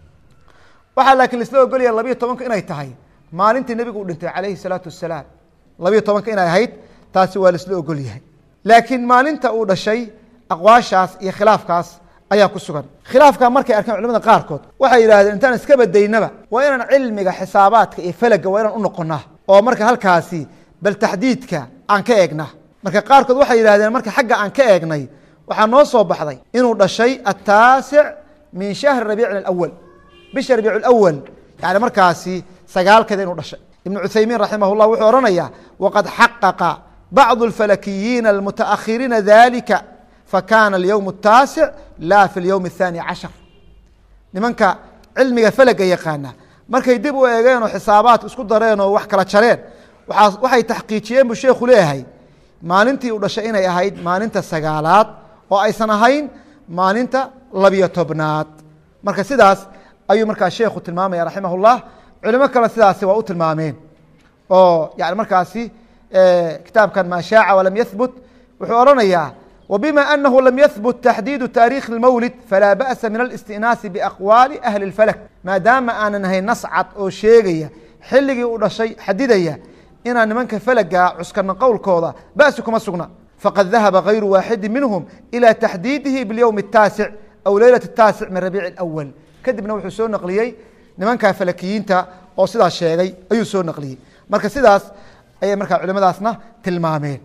waxaa laakiin laisla ogolaya labiyo tobanka inay tahay maalintii nebigu u dhintay calayhi salaatu wasalaam labiyo tobanka inay ahayd taasi waa laisla ogol yahay laakiin maalinta uu dhashay aqwaashaas iyo khilaafkaas ayaa ku sugan khilaafka markay arkeen culimada qaarkood waxay yidhahdeen intaan iska badaynaba waa inaan cilmiga xisaabaadka iyo falaga waa inaan u noqonaa oo marka halkaasi bal taxdiidka aan ka eegnaa marka qaarkood waxay yidhahdeen marka xagga aan ka eegnay waxaa noo soo baxday inuu dhashay ataasic min shahri rabiicin alawal bisha rabiicu awal yani markaasi sagaalkeeda inuu dhashay ibnu cuthaymiin raximah llah wuxuu odhanayaa waqad xaqaqa bacdu alfalakiyiina almutaakhiriina dalika fakana alyowm ataasic la fi lyowm athani cashar nimanka cilmiga falaga yaqaana markay dib u eegeen oo xisaabaadka isku dareen oo wax kala jareen waa waxay taxqiijiyeen buu sheekhu leeyahay maalintii uu dhashay inay ahayd maalinta sagaalaad oo aysan ahayn maalinta labiyo tobnaad marka sidaas ayuu markaa sheekhu tilmaamaya raximah llah culimo kale sidaasi waa u tilmaameen oo yani markaasi kitaabkan maa shaaca walam yahbut wuxuu odhanayaa wbima anahu lam yahbut taxdiidu taarikhi اlmawlid falaa ba'sa min alistinaasi biaqwaali ahli اlfalak maadaama aanan ahayn nas cad oo sheegaya xilligii uu dhashay xadidaya inaan nimanka falaga cuskana qowlkooda ba'si kuma sugna faqad dahaba gayru waaxidi minhum ilى taxdiidihi biاlyowm الtaasic aw leylat الtaasic min rabiic اlأwal kadibna wuxuu soo naqliyey nimanka falakiyiinta oo sidaas sheegay ayuu soo naqliyey marka sidaas ayay markaa culimadaasna tilmaameen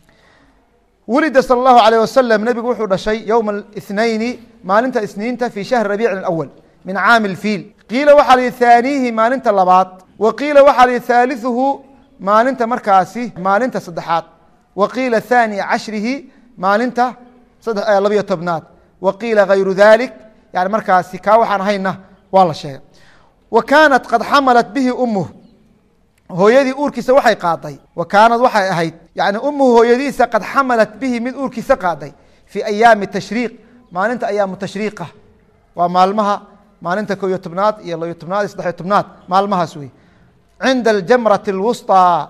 wulida salى اllahu عalيه wasalam nebigu wuxuu dhashay yowma اثnayni maalinta isniinta fi shahri rabiici اأwal min caami اfiil qiila waxaa la yihi haaniihi maalinta labaad wa qiila waxaa la yihi haaliثuhu maalinta markaasi maalinta saddexaad wa qiila haani cashrihi maalinta labiyo tobnaad wa qiila gayru dalik yani markaasi kaa waxaan ahayna waa la sheegay wa kaanat qad xamalat bihi umuh hooyadii uurkiisa waxay qaaday wa kaanad waxay ahayd yani umuhu hooyadiisa qad xamalat bihi mid uurkiisa qaaday fii ayaami tashriiq maalinta ayaamu tashriiqa waa maalmaha maalinta ko iyo tobnaad iyo labiyo tobnaad iyo saddexiyo tobnaad maalmahaas wey cinda aljamrati اlwusطىa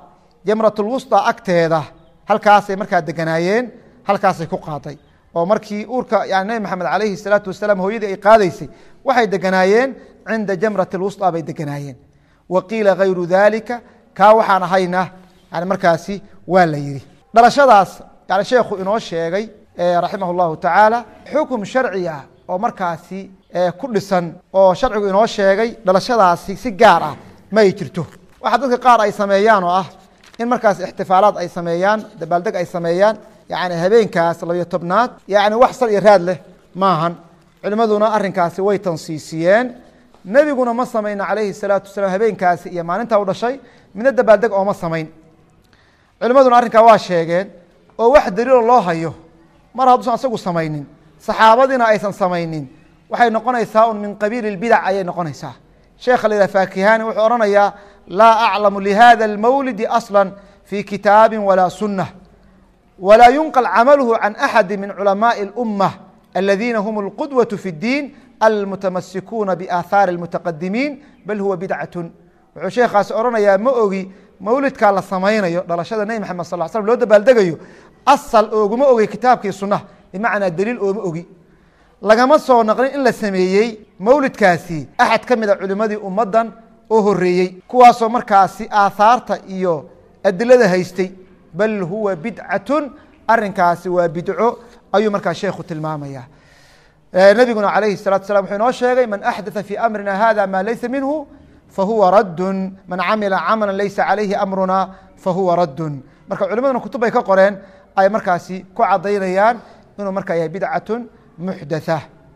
jamratulwusta agteeda halkaasay markaa deganaayeen, halkaasay ku qaaday. oo markii uurka yani nebi maxamed calayhi salaatu wasalaam hooyadii ay qaadaysay waxay deganaayeen cinda jamrati lwusta bay deganaayeen. wa qiila gayru dalika, kaa waxaan ahayna yani markaasi waa la yidhi. dhalashadaas yani sheekhu inoo sheegay raximah اllahu tacaala xukum sharci ah oo markaasi ku dhisan oo sharcigu inoo sheegay dhalashadaasi si gaar ah ma ay jirto. waxa dadka qaar ay sameeyaan oo ah in markaas ixtifaalaad ay sameeyaan, dabaaldeg ay sameeyaan, yani habeenkaas labiyo tobnaad yani wax sal iyo raad leh maahan. culimaduna arrinkaasi way tansiisiyeen. nebiguna ma samayna calayhi salaatu wasalaam habeenkaasi iyo maalintaa u dhashay midna dabaaldeg ooma samayn. culimaduna arrinkaa waa sheegeen oo wax daliilo loo hayo mar hadduusan asagu samaynin, saxaabadiina aysan samaynin, waxay noqonaysaa un min qabiili اlbidac ayay noqonaysaa. sheekha la yidhaha faakihani wuxuu odhanayaa laa aclamu lihada اlmawlidi asla fi kitaabi walaa sunah walaa yunqal camaluhu can axadi min culamaءi اlأumة aladiina hm اlqudwaة fi اddiin almutamasikuuna biaahaari اlmutaqadimiin bal huwa bidcaة. wuxuu sheekhaasi odhanayaa ma ogi mawlidkaa la samaynayo dhalashada nebi maxamed sal slam loo dabaaldegayo asal ooguma ogey kitaabkii sunaha, bimacnaa daliil ooma ogi. lagama soo naqlin in la sameeyey mawlidkaasi axad ka mida culimadii ummaddan oo horeeyey, kuwaasoo markaasi aahaarta iyo adilada haystay. bal huwa bidcatun, arinkaasi waa bidco ayuu markaa sheekhu tilmaamaya. nabiguna calayhi salatu salam wuxuu inoo sheegay man axdatha fii amrina hada ma laysa minhu fahuwa raddun, man camila camalan laysa calayhi amruna fahuwa raddun. marka culimaduna kutub bay ka qoreen ay markaasi ku cadaynayaan inuu markaa yahay bidcatun muxdatha.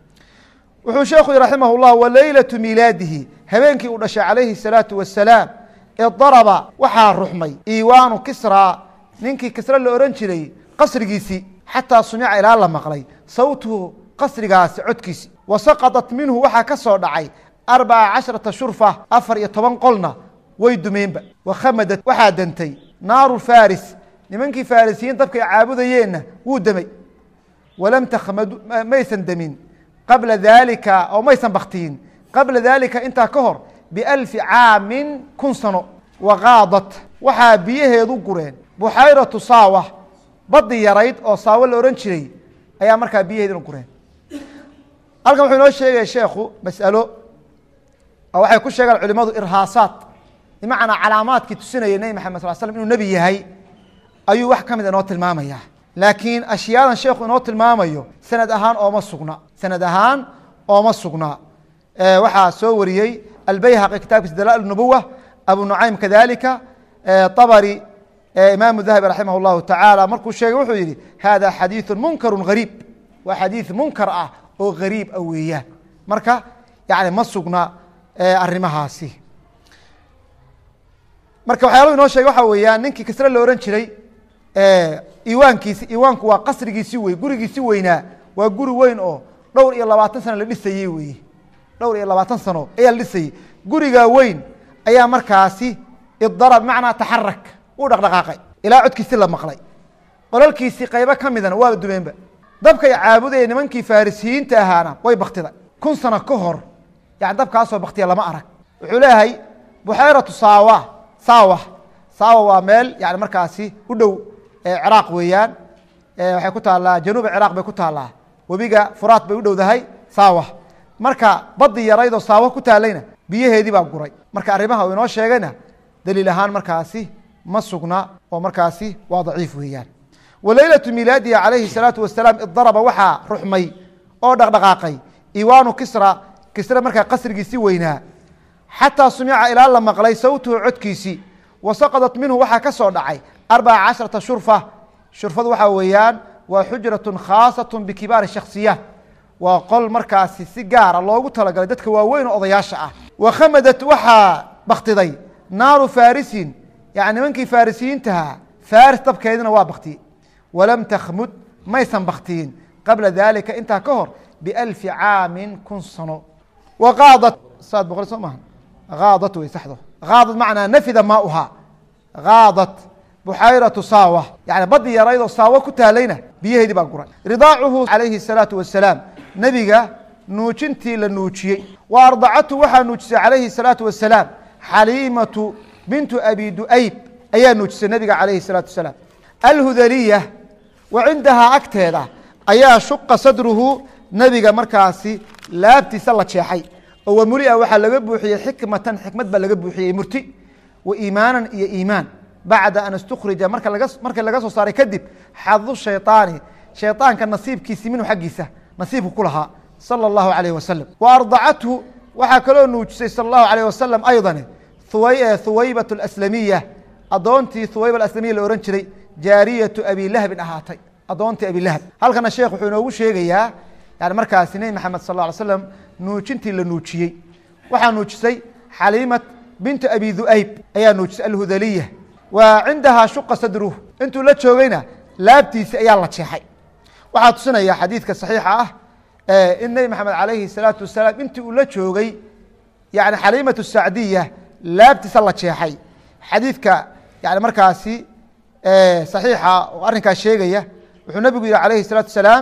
wuxuu sheekhu yihi raximah اllah walaylatu miilaadihi, habeenkii uu dhashay calayhi الsalaatu wasalaam idaraba waxaa ruxmay iwaanu kisra, ninkii kisra la ohan jiray qasrigiisii, xataa sumica ilaa la maqlay sawtuhu qasrigaasi codkiisi. wasaqaطat minhu waxaa ka soo dhacay arbaca casharata shurfa, afar iyo toban qolna way dumeenba. wakhamadad waxaa dantay naaru faris, nimankii farisiyiin dabkay caabudayeenna wuu demay. walam takhmadu maysan demin qabla dalika oo maysan baktiyin qabla dalika intaa ka hor bialfi caamin kun sano. waqaadat waxaa biyaheedu gureen buxayratu saawa, baddi yarayd oo saawo la ohan jiray ayaa markaa biyaheedina gureen. halkan wuxuu inoo sheegaya sheekhu mas'alo oo waxay ku sheegaan culimadu irhaasaad, bimacnaa calaamaadkii tusinaya nebi maxamed sal slam inuu nebi yahay ayuu wax ka mid inoo tilmaamaya. laakiin ashyaadan sheekhu inoo tilmaamayo sanad ahaan ooma sugna, sanad ahaan ooma sugna. waxaa soo wariyey albayhaqi kitaabkiisa dalaa'il nubuwa, abu nucaym kadalika, abari, imaamu dahabi raximah اllahu tacaala markuu sheegay wuxuu yihi hada xadiiثu munkaru gariib, waa xadiiث munkar ah oo gariib a weeyaan. marka yani ma sugna arrimahaasi. marka waxyaala inoo sheegay waxaa weeyaan ninkii kisre la ohan jiray iwaankiisi, iwaanku waa qasrigiisi wey, gurigiisi weynaa, waa guri weyn oo dhowr iyo labaatan sano la dhisayey weye, dhowr iyo labaatan sano ayaa la dhisayey. gurigaa weyn ayaa markaasi idarab bimacnaa taxarak uu dhaqdhaqaaqay ilaa codkiisi la maqlay. qolalkiisii qaybo ka midana waaba dumeenba. dabkay caabudaya nimankii farisiyiinta ahaana way baktida kun sano ka hor, yani dabkaasoo baktiya lama arag. wuxuu leeyahay buxayratu saawa, saawa saawa waa meel yani markaasi u dhow ciraaq weeyaan, waxay ku taallaa januuba ciraaq bay ku taallaa, webiga furaat bay u dhowdahay saawa. marka baddi yaraydoo saawa ku taalayna biyaheedii baa guray. marka arrimaha uu inoo sheegayna daliil ahaan markaasi ma sugna oo markaasi waa daciif weeyaan. walaylatu miilaadihi calayhi salaatu wasalaam idaraba waxaa ruxmay oo dhaqdhaqaaqay iwaanu kisra, kisra markaa qasrigiisi weynaa, xataa sumica ilaa la maqlay sawtuhu codkiisii. wasaqadat minhu waxaa ka soo dhacay arbaca casharata shurfa, shurfadu waxaa weeyaan waa xujratun khaasatun bikibaari shaksiyaat, waa qol markaasi si gaara loogu talagalay dadka waaweyn oo odayaasha ah. wakhamadad waxaa baktiday naaru farisin, yani nimankii farisiyiintaha faris dabkeedina waa baktiyey. walam takhmud maysan baktiyin qabla dalika intaa ka hor bialfi caamin kun sano. waqaadat saad boqol soo maha aadat way saxdo, aadat macnaa nafida maauhaa, aadat buxayratu saawa, yani baddi yaraydoo saawo ku taalayna biyaheedii baa guray. ridaacuhu calayhi الsalaatu wasalaam, nebiga nuujintii la nuujiyey. wa ardacatu waxaa nuujisay calayhi الsalaatu wasalaam xaliimatu bintu abi du'ayb ayaa nuujisay nabiga calayhi الsalaatu wasalaam alhudaliya wa cindahaa agteeda ayaa shuqa sadruhu nabiga markaasi laabtiisa la jeexay oo wamulia waxaa laga buuxiyey xikmatan xikmad baa laga buuxiyey murti wa iimaanan iyo iimaan bacda an istukrija marka laga marka laga soo saaray kadib xadu shayطaani shayطaanka nasiibkiisi minhu xaggiisa nasiibku ku lahaa salى اllahu alayh wasalam wa ardacathu waxaa kaloo nuujisay salى اllahu alayh wasalam aydan thuwaybat aslamiya adoontii thuwayba aslamiya la ohan jiray jaariyatu abi lahabin ahaatay adoontii abi lahab halkana sheekh wuxuu inoogu sheegayaa yani markaasi nebi maxamed sal ه alay slam nuujintii la nuujiyey waxaa nuujisay xaliimat bintu abi du'ayb ayaa nuujisay alhudaliya wa cindahaa shuqa sadruh intuu la joogayna laabtiisi ayaa la jeexay waxaa tusinaya xadiidka saxiixa ah in nebi maxamed alayhi الsalaatu wasalaam intii uu la joogay yani xaliimat sacdiya laabtiisa la jeexay xadiidka yani markaasi saxiixa oo arrinkaas sheegaya wuxuu nabigu yihi alayhi الsalaatu wasalaam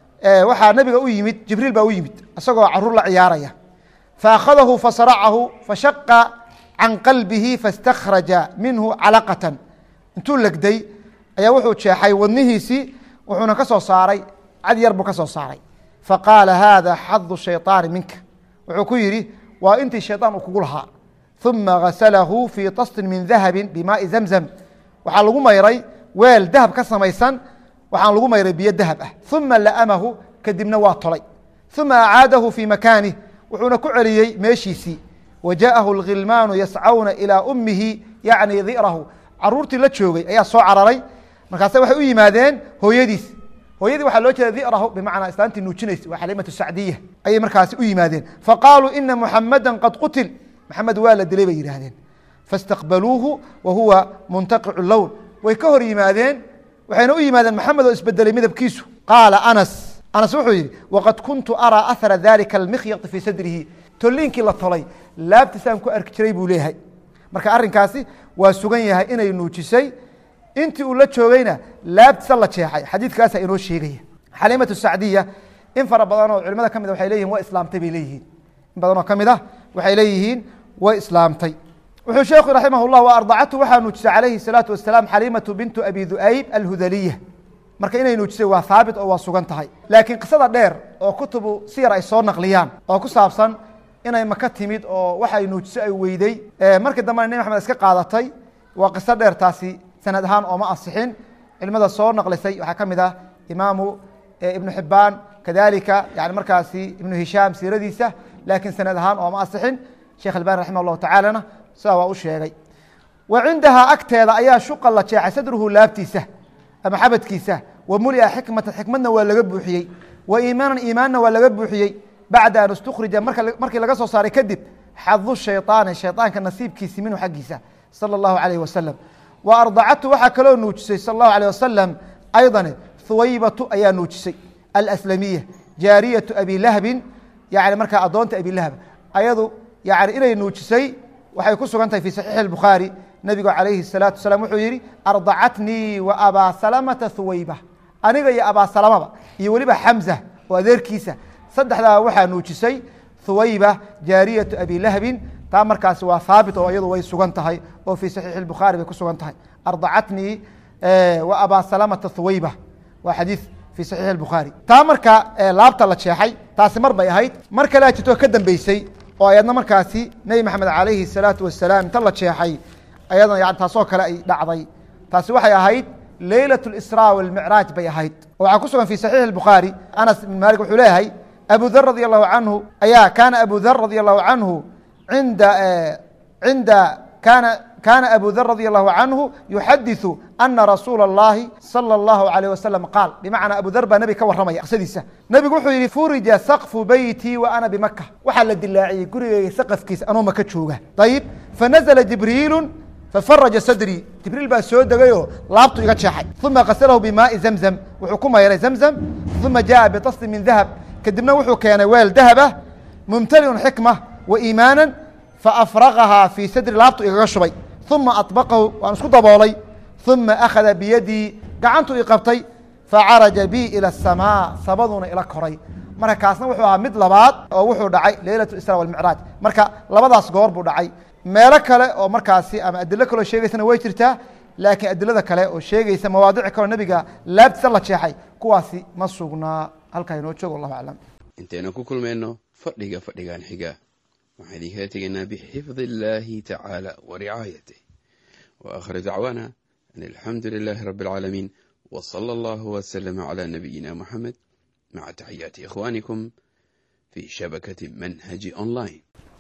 waxaa nabiga u yimid jibriil baa u yimid isagoo caruur la ciyaaraya faakhadahu fasaracahu fashaqa can qalbihi faاstakraja minhu calaqatan intuu legday ayaa wuxuu jeexay wadnihiisii wuxuuna ka soo saaray cad yar buu ka soo saaray faqaala hada xadu shayطaani minka wuxuu ku yidhi waa intii shayطaan uu kugu lahaa uma gasalahu fii tastin min dahabi bimaai zamzam waxaa lagu mayray weel dahab ka samaysan waxaan lagu mayray biyo dahab ah uma laamahu kadibna waa tolay uma acaadahu fii makaanih wuxuuna ku celiyey meeshiisii wa jaءahu اlghilmaanu yascawna ilىa umihi yacni dirahu caruurtii la joogay ayaa soo cararay markaase waxay u yimaadeen hooyadiis hooyadii waxaa loo jeeda dirahu bimacnaa islaantii nuujinaysa waa xaliimatu sacdiya ayay markaasi u yimaadeen faqaaluu ina muxamada qad qutil maxamed waa la dilay bay yidhaahdeen faاstaqbaluuhu wa huwa muntaqicu lown way ka hor yimaadeen waxayna u yimaadeen maxamed oo isbedelay midabkiisu qaala anas anas wuxuu yihi waqad kuntu araa ahara dalika almikhyati fii sadrihi toliinkii la tolay laabtiisaan ku arki jiray buu leeyahay marka arrinkaasi waa sugan yahay inay nuujisay intii uu la joogayna laabtiisa la jeexay xadiidkaasa inoo sheegaya xaliimatu sacdiya in fara badan oo culimada ka mid a waxay leyihin waa islaamtay bay leeyihiin in badan oo ka mid ah waxay leeyihiin way islaamtay wuxuu sheekhu raximah اllah wa ardacatu waxaa nuujisay calayhi الsalaatu wasalaam xaliimatu bintu abi du'ayb alhudaliya marka inay nuujisay waa haabit oo waa sugan tahay laakiin qisada dheer oo kutubu siyar ay soo naqliyaan oo ku saabsan inay maka timid oo waxay nuujisay ay weyday markii dambena nebi maxamed iska qaadatay waa qiso dheer taasi sanad ahaan ooma asixin cilmada soo naqlisay waxaa ka mid ah imaamu ibnu xibaan kadalika yani markaasi ibnu hishaam siiradiisa laakiin sanad ahaan ooma asixin sheekh albani raximah اllahu tacaalana sidaa waa u sheegay wa cindahaa agteeda ayaa shuqa la jeexay sadruhu laabtiisa ama xabadkiisa wa mulia xikmatan xikmadna waa laga buuxiyey wa iimaanan iimaanna waa laga buuxiyey bacda an istukrija markii laga soo saaray kadib xadu shayطaani shayطaanka nasiibkiisi minhu xaggiisa salى اllahu alayh wasalam wa ardacatu waxaa kaloo nuujisay sal اllahu alيه wasalam aydan thuwaybatu ayaa nuujisay alaslamiya jaariyatu abi lahabin yani markaa adoonta abi lahab ayadu yani inay nuujisay waxay ku sugan tahay fi saxiixi اbukhaari nabigu calayhi الsalaatu wasalaam wuxuu yihi ardacatnii wa abaa salamata thuwayba aniga iyo abaa salamaba iyo weliba xamza oo adeerkiisa saddexdaa waxaa nuujisay thuwayba jaariyatu abi lahabin taa markaasi waa haabit oo iyadu way sugan tahay oo fi saxiixi اbukhaari bay ku sugan tahay ardacatnii wa abaa salamata thuwayba waa xadiid fi saxiixi اbukhaari taa marka laabta la jeexay taasi mar bay ahayd mar kalea jirto ka dambeysay oo ayadna markaasi nebi maxamed calayhi الsalaatu wasalaam inta la jeexay ayadna yani taasoo kale ay dhacday taasi waxay ahayd leylaة اsra wاlmicraaj bay ahayd oo waxaa ku sugan fi saxiixi اbukhaari anas ibn malik wuxuu leeyahay abu dar radi allahu canhu ayaa kaana abu dar radi allahu canhu inda cinda kana kana abu dar radi allahu canhu yuxadiثu ana rasuula اllahi salى اllahu alayh wasalam qaal bimacnaa abu dar baa nebi ka warramaya qisadiisa nebigu wuxuu yihi furija sakfu beyti wa ana bimaka waxaa la dilaaciyey gurigeyga saqafkiisa anoo maka jooga ayib fanazla jibriilu fafaraja sadrii jibriil baa soo degayoo laabtu iga jeexay uma kasalahu bimaai zamzam wuxuu ku mayray zamzam uma jaءa bitasli min dahab kadibna wuxuu keenay weel dahaba mumtaliun xikma wa iimaana faafragahaa fii sadri laabtu igaga shubay uma aطbaqahu waan isku daboolay uma akhada biyadii gacantu i qabtay facaraja bi ilى الsamaa sabaduna ila koray marka kaasna wuxuu ahaa mid labaad oo wuxuu dhacay leylaة اisra wاlmicraaj marka labadaas goor buu dhacay meelo kale oo markaasi ama adilo kaleo sheegaysana way jirtaa laakiin adilada kale oo sheegaysa mawaadici kaloo nabiga laabtiisa la jeexay kuwaasi ma sugnaa. halkaa inoo joogo wallahu aclam. intaynu ku kulmayno fadhiga fadhigan xiga waxaan idinkala tegaynaa bixifdi illaahi tacaala wa ricaayatih wa aakhiru dacwaana an alxamdu lilaahi rabbi alcaalamiin wa sala allahu wasalama calaa nabiyina moxamed maca taxiyaati ikhwaanikum fi shabakati manhaji online.